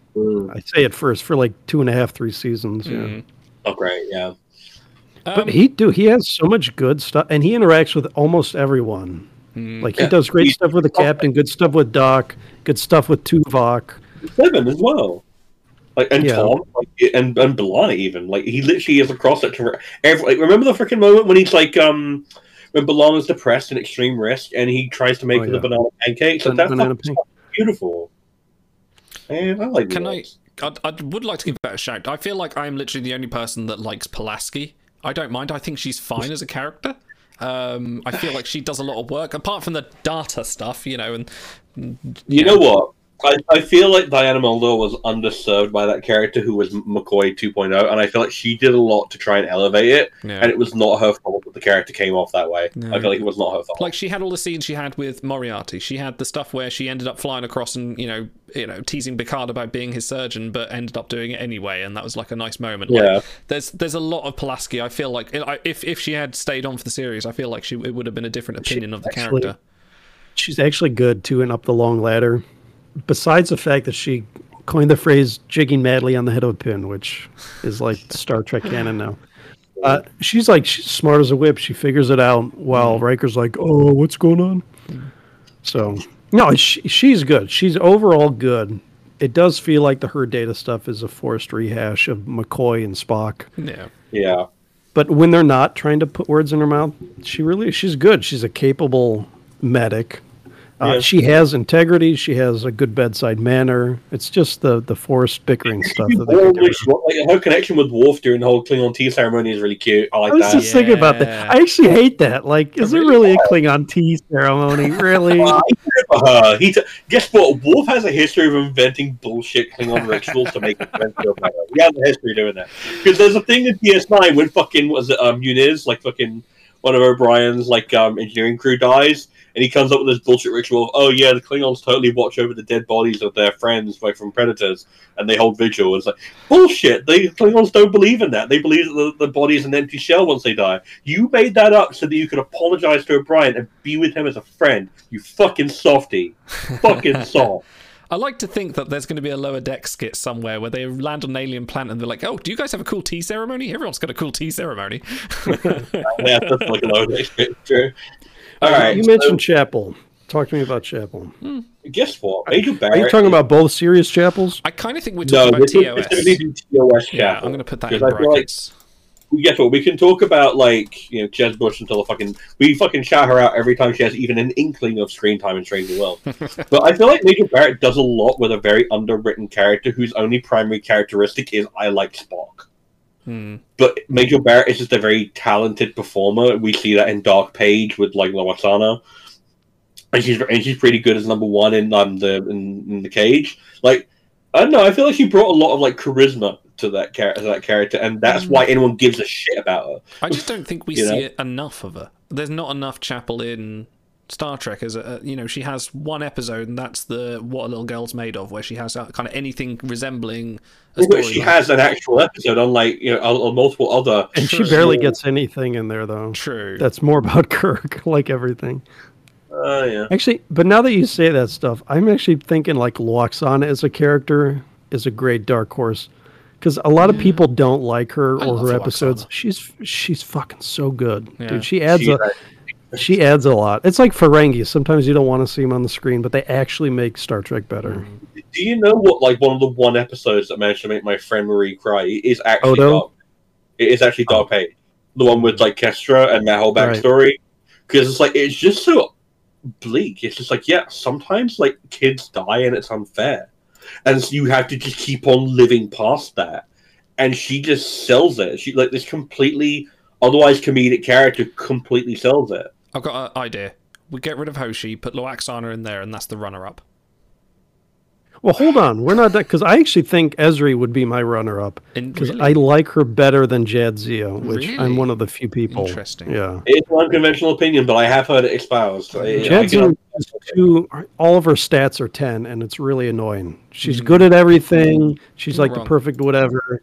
S1: I say at first for like 2.5, 3 seasons. Yeah.
S2: Mm.
S3: Oh, great, yeah.
S1: But he has so much good stuff, and he interacts with almost everyone. Like, he
S3: Yeah,
S1: does great
S3: he's-
S1: stuff with the captain, good stuff with Doc, good stuff with Tuvok.
S3: Seven as well. Like, and
S1: Yeah.
S3: Tom, like, and B'Elanna even. Like, he literally is across it to every. Like, remember the freaking moment when he's like, when B'Elanna's depressed and extreme risk, and he tries to make her the banana pancakes. Like, that's
S1: Banana
S3: fucking beautiful. Man, I like.
S2: Can
S3: Neelix.
S2: I would like to give that a shout. I feel like I am literally the only person that likes Pulaski. I don't mind. I think she's fine as a character. I feel like she does a lot of work, apart from the data stuff, you know. And
S3: You know what? I feel like Diana Muldaur was underserved by that character who was McCoy 2.0, and I feel like she did a lot to try and elevate it,
S2: Yeah.
S3: and it was not her fault that the character came off that way.
S2: No.
S3: I feel like it was not her fault.
S2: Like, she had all the scenes she had with Moriarty. She had the stuff where she ended up flying across and you know teasing Picard about being his surgeon, but ended up doing it anyway, and that was like a nice moment. Like,
S3: Yeah.
S2: there's a lot of Pulaski. I feel like if she had stayed on for the series, I feel like it would have been a different opinion of the
S1: actually-
S2: character.
S1: She's actually good too, and up the long ladder. Besides the fact that she coined the phrase "jigging madly on the head of a pin," which is like Star Trek canon now. She's smart as a whip. She figures it out while Riker's like, "Oh, what's going on?" So no, she's good. She's overall good. It does feel like the her data stuff is a forced rehash of McCoy and Spock.
S2: Yeah.
S3: Yeah.
S1: But when they're not trying to put words in her mouth, she's good. She's a capable medic.
S3: Yeah.
S1: She has integrity. She has a good bedside manner. It's just the forced bickering stuff that they can get rid of.
S3: Like, her connection with Worf during the whole Klingon tea ceremony is really cute. I like
S1: I was
S3: that.
S1: just thinking about that.
S2: Yeah.
S1: I actually hate that. Like, is it really a Klingon tea ceremony? Really?
S3: I care for her. Guess what? Worf has a history of inventing bullshit Klingon rituals to make it feel better. He has a history doing that. Because there's a thing in DS9 when fucking, Muniz, like fucking one of O'Brien's like engineering crew dies, and he comes up with this bullshit ritual of, oh yeah, the Klingons totally watch over the dead bodies of their friends like from Predators, and they hold vigil. It's like, bullshit. The Klingons don't believe in that. They believe that the body is an empty shell once they die. You made that up so that you could apologize to O'Brien and be with him as a friend. You fucking softy. Fucking soft.
S2: I like to think that there's going to be a lower deck skit somewhere where they land on an alien planet and they're like, "Oh, do you guys have a cool tea ceremony? Everyone's got a cool tea ceremony."
S3: Yeah, that's like a load of true. All right.
S1: You mentioned Chapel. Talk to me about Chapel.
S3: So, guess what? Major
S1: Are
S3: Barrett.
S1: you talking about both serious Chapels?
S2: I kind of think we're
S3: No,
S2: talking
S3: this
S2: about
S3: is
S2: TOS.
S3: specifically TOS
S2: Yeah,
S3: Chapel.
S2: I'm going to put that in
S3: Because I feel like-
S2: brackets.
S3: Guess what? We can talk about Jez Bush until we fucking shout her out every time she has even an inkling of screen time in Strange New World. But I feel like Major Barrett does a lot with a very underwritten character whose only primary characteristic is I like Spock. But Major Barrett is just a very talented performer. We see that in Dark Page with like Lwaxana, and she's pretty good as number one in the Cage. Like, I don't know, I feel like she brought a lot of like charisma to that character, and that's why anyone gives a shit about her.
S2: I just don't think we see it enough of her. There's not enough Chapel in Star Trek as she has one episode, and that's the What a Little Girl's Made Of, where she has kind of anything resembling a story.
S3: She has an actual episode, unlike on multiple other.
S1: And she barely gets anything in there, though.
S2: True.
S1: That's more about Kirk, like everything.
S3: Yeah.
S1: Actually, but now that you say that stuff, I'm actually thinking like Lwaxana as a character is a great dark horse, because a lot of people don't like her or her episodes. She's fucking so good, dude. She adds a lot. It's like Ferengi. Sometimes you don't want to see him on the screen, but they actually make Star Trek better.
S3: Do you know what? Like one of the episodes that managed to make my friend Marie cry is actually
S1: Odo?
S3: It is actually Dark Page, the one with like Kestra and that whole backstory. Because it's like it's just so bleak. It's just like sometimes like kids die and it's unfair, and so you have to just keep on living past that. And she just sells it. She like this completely otherwise comedic character completely sells it.
S2: I've got an idea. We get rid of Hoshi, put Lwaxana in there, and that's the runner-up.
S1: Well, hold on. We're not that, because I actually think Ezri would be my runner-up, because I like her better than Jadzia, which I'm one of the few people.
S2: Interesting.
S1: Yeah,
S3: it's an unconventional opinion, but I have heard it espoused.
S1: Jadzia is all of her stats are 10, and it's really annoying. She's good at everything. She's like the perfect whatever,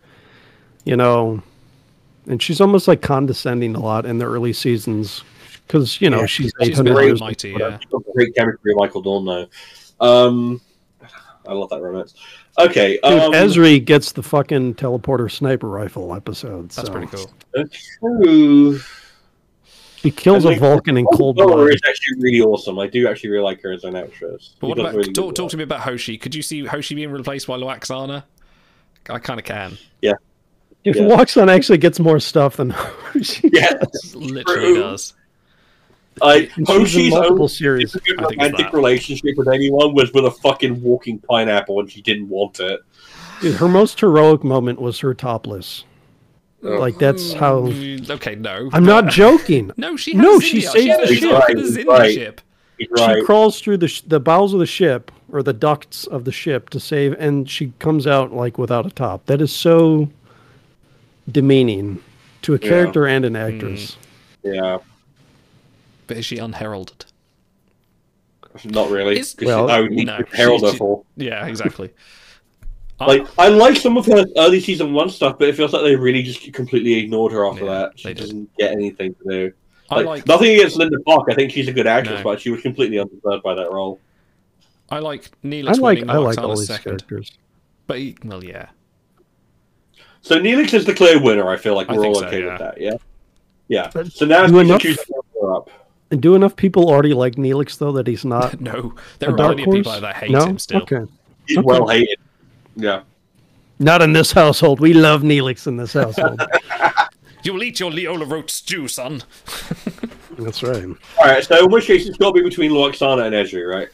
S1: and she's almost like condescending a lot in the early seasons, because she's 800 years
S2: mighty.
S3: Yeah, great chemistry with Michael Dorn though. I love that romance. Okay,
S1: dude, Ezri gets the fucking teleporter sniper rifle episode.
S2: That's pretty cool.
S3: That's true.
S1: He kills a Vulcan in cold blood.
S3: Is actually really awesome. I do actually really like her as an actress.
S2: But what about talk to me about Hoshi? Could you see Hoshi being replaced by Lwaxana? I kind of can.
S3: Yeah.
S1: If Lwaxana actually gets more stuff than Hoshi,
S2: literally does.
S3: Hoshi's
S1: multiple series.
S3: Romantic relationship with anyone was with a fucking walking pineapple, and she didn't want it.
S1: Dude, her most heroic moment was her topless. Like that's how.
S2: Okay, no.
S1: I'm not joking.
S2: No, she
S1: saves the ship. She crawls through the bowels of the ship or the ducts of the ship to save, and she comes out like without a top. That is so demeaning to a character and an actress.
S3: Yeah.
S2: But is she unheralded?
S3: Not really.
S1: Well,
S3: I would need to herald her for.
S2: Yeah, exactly.
S3: Like I like some of her early season 1 stuff, but it feels like they really just completely ignored her after that. She doesn't get anything to do. Nothing against Linda Park. I think she's a good actress, but she was completely undeserved by that role.
S2: I like Neelix winning
S1: all these
S2: second.
S1: Characters.
S2: But yeah.
S3: So Neelix is the clear winner. I feel like we're all okay with that. Yeah. Yeah. So now you choose up.
S1: And do enough people already like Neelix though that he's not?
S2: No, there are plenty of people that hate him still.
S1: Okay.
S3: He's well hated. Yeah.
S1: Not in this household. We love Neelix in this household.
S2: You'll eat your Leola roast stew, son.
S1: That's right.
S3: All right. So in which case it's got to be between Lwaxana and Ezri, right?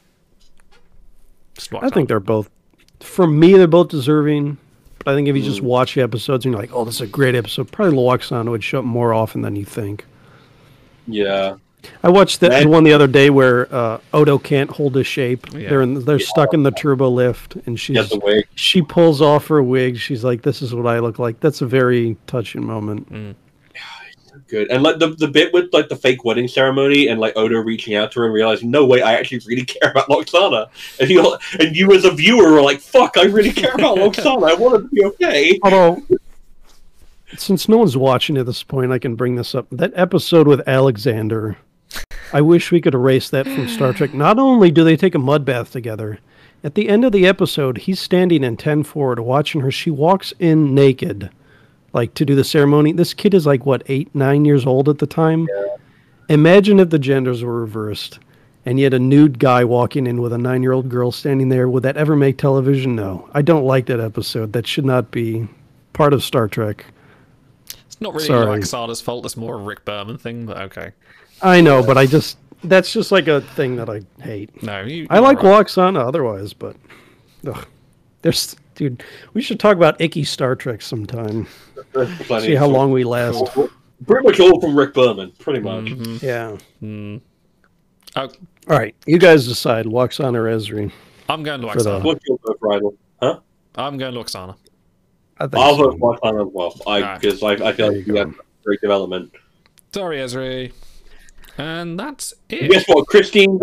S1: I think they're both. For me, they're both deserving. But I think if you just watch the episodes and you're like, "Oh, this is a great episode," probably Lwaxana would show up more often than you think.
S3: Yeah.
S1: I watched the one the other day where Odo can't hold his shape. Yeah. They're stuck in the turbo lift, and she pulls off her wig. She's like, "This is what I look like." That's a very touching moment.
S3: Yeah, it's so good. And like the bit with like the fake wedding ceremony and like Odo reaching out to her and realizing, "No way, I actually really care about Lwaxana." And you as a viewer are like, "Fuck, I really care about Lwaxana. I want her to be okay."
S1: Although, since no one's watching at this point, I can bring this up. That episode with Alexander. I wish we could erase that from Star Trek. Not only do they take a mud bath together, at the end of the episode, he's standing in 10 forward watching her. She walks in naked, like to do the ceremony. This kid is like, 8, 9 years old at the time? Yeah. Imagine if the genders were reversed, and yet a nude guy walking in with a 9-year-old girl standing there. Would that ever make television? No. I don't like that episode. That should not be part of Star Trek.
S2: It's not really Lwaxana's fault. It's more a Rick Berman thing, but okay.
S1: I know, but that's just like a thing that I hate.
S2: No,
S1: I like Lwaxana otherwise, but Dude, we should talk about icky Star Trek sometime. See how long we last.
S3: Pretty much all from Rick Berman, pretty much.
S1: Yeah.
S2: Oh,
S1: All right, you guys decide, Lwaxana or Ezri.
S2: I'm going to
S1: For the-
S2: Lwaxana.
S3: What's your vote, Rydell? Huh?
S2: I'm going to Lwaxana.
S1: I think
S3: I'll
S1: so.
S3: vote Lwaxana as well. Because I feel
S1: There
S3: like
S1: you
S3: we
S1: go.
S3: have great development.
S2: Sorry, Ezri. And that's
S3: And
S2: it.
S3: guess what? Christine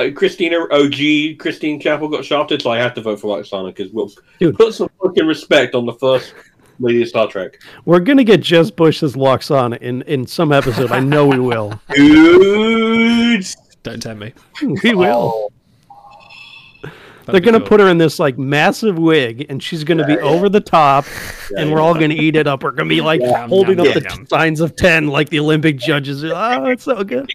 S3: Chapel got shafted, so I have to vote for Lwaxana because we'll
S1: Dude.
S3: put some fucking respect on the first lady of Star Trek.
S1: We're going to get Jez Bush as Lwaxana in some episode. I know we will.
S3: Dude!
S2: Don't tempt me.
S1: We will. They're
S2: That'd be
S1: going to
S2: cool.
S1: put her in this like massive wig, and she's going to be over the top, and we're all going to eat it up. We're going to be like
S2: Yum,
S1: holding
S2: yum,
S1: up the
S2: yum, yum.
S1: signs of 10 like the Olympic judges. Oh, it's so good.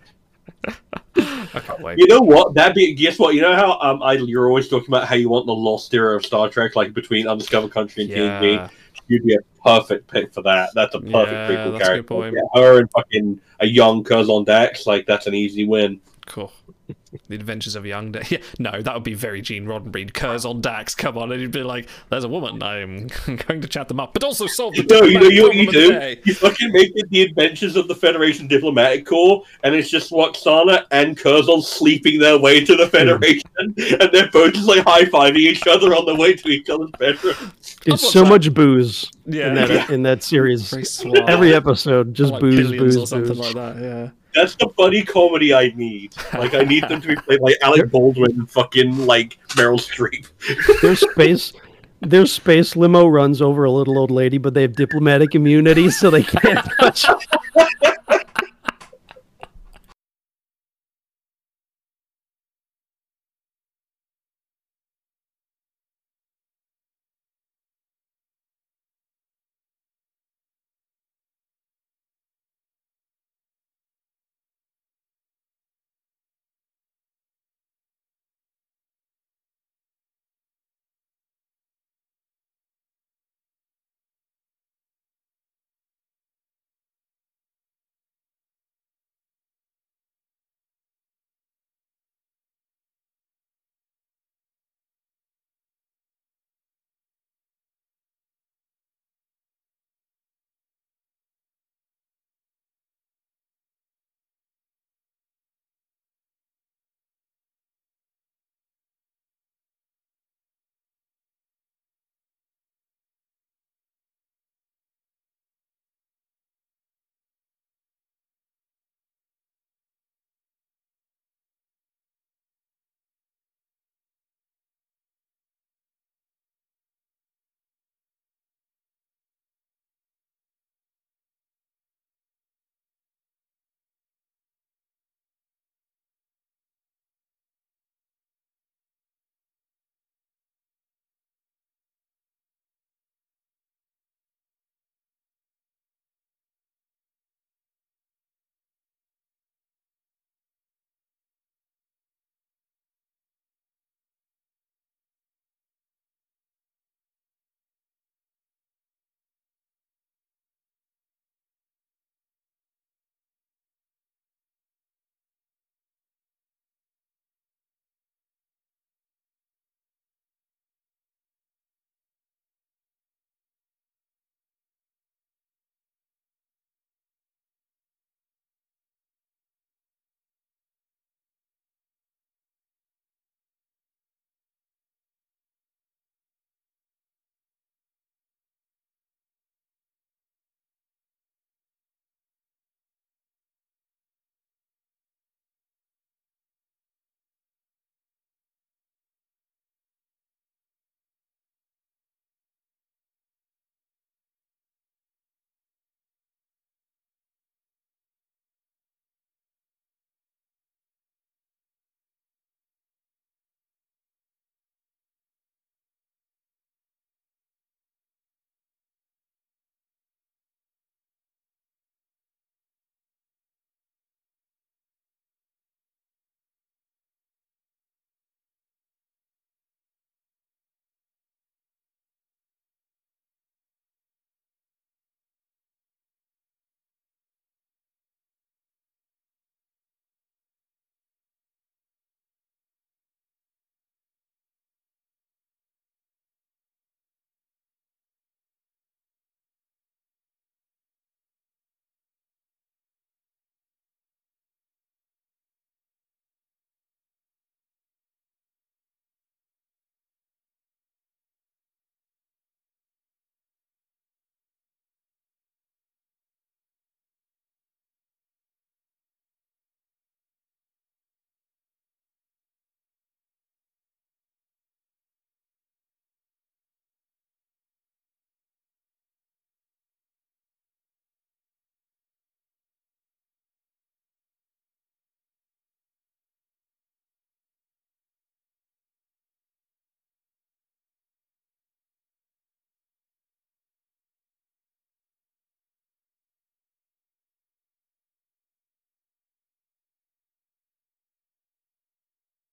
S2: I can't wait.
S3: You know what? Guess what? You know how you're always talking about how you want the lost era of Star Trek, like between Undiscovered Country and TNG.
S2: Yeah.
S3: You'd be a perfect pick for that. That's a perfect
S2: Yeah,
S3: prequel
S2: that's a
S3: character.
S2: good point.
S3: Yeah, her and fucking a young Curzon Dax, like that's an easy win.
S2: Cool. The Adventures of Young Dax. Yeah, no, that would be very Gene Roddenberry. Curzon Dax, come on, and you'd be like, "There's a woman. I'm going to chat them up, but also solve the
S3: No, you know what you
S2: problem of the
S3: do?
S2: day."
S3: You fucking make it the Adventures of the Federation Diplomatic Corps, and it's just Lwaxana and Curzon sleeping their way to the Federation, and they're both just like high-fiving each other on the way to each other's bedroom.
S1: There's
S2: watch
S1: so
S2: that.
S1: much booze
S2: Yeah.
S1: in that series.
S2: Very suave.
S1: Every episode, just
S2: Like
S1: booze,
S2: Billions
S1: booze,
S2: or something
S1: booze.
S2: like that. Yeah.
S3: That's the buddy comedy I need. Like, I need them to be played like Alec Baldwin and fucking, like, Meryl Streep.
S1: Their space limo runs over a little old lady, but they have diplomatic immunity, so they can't touch.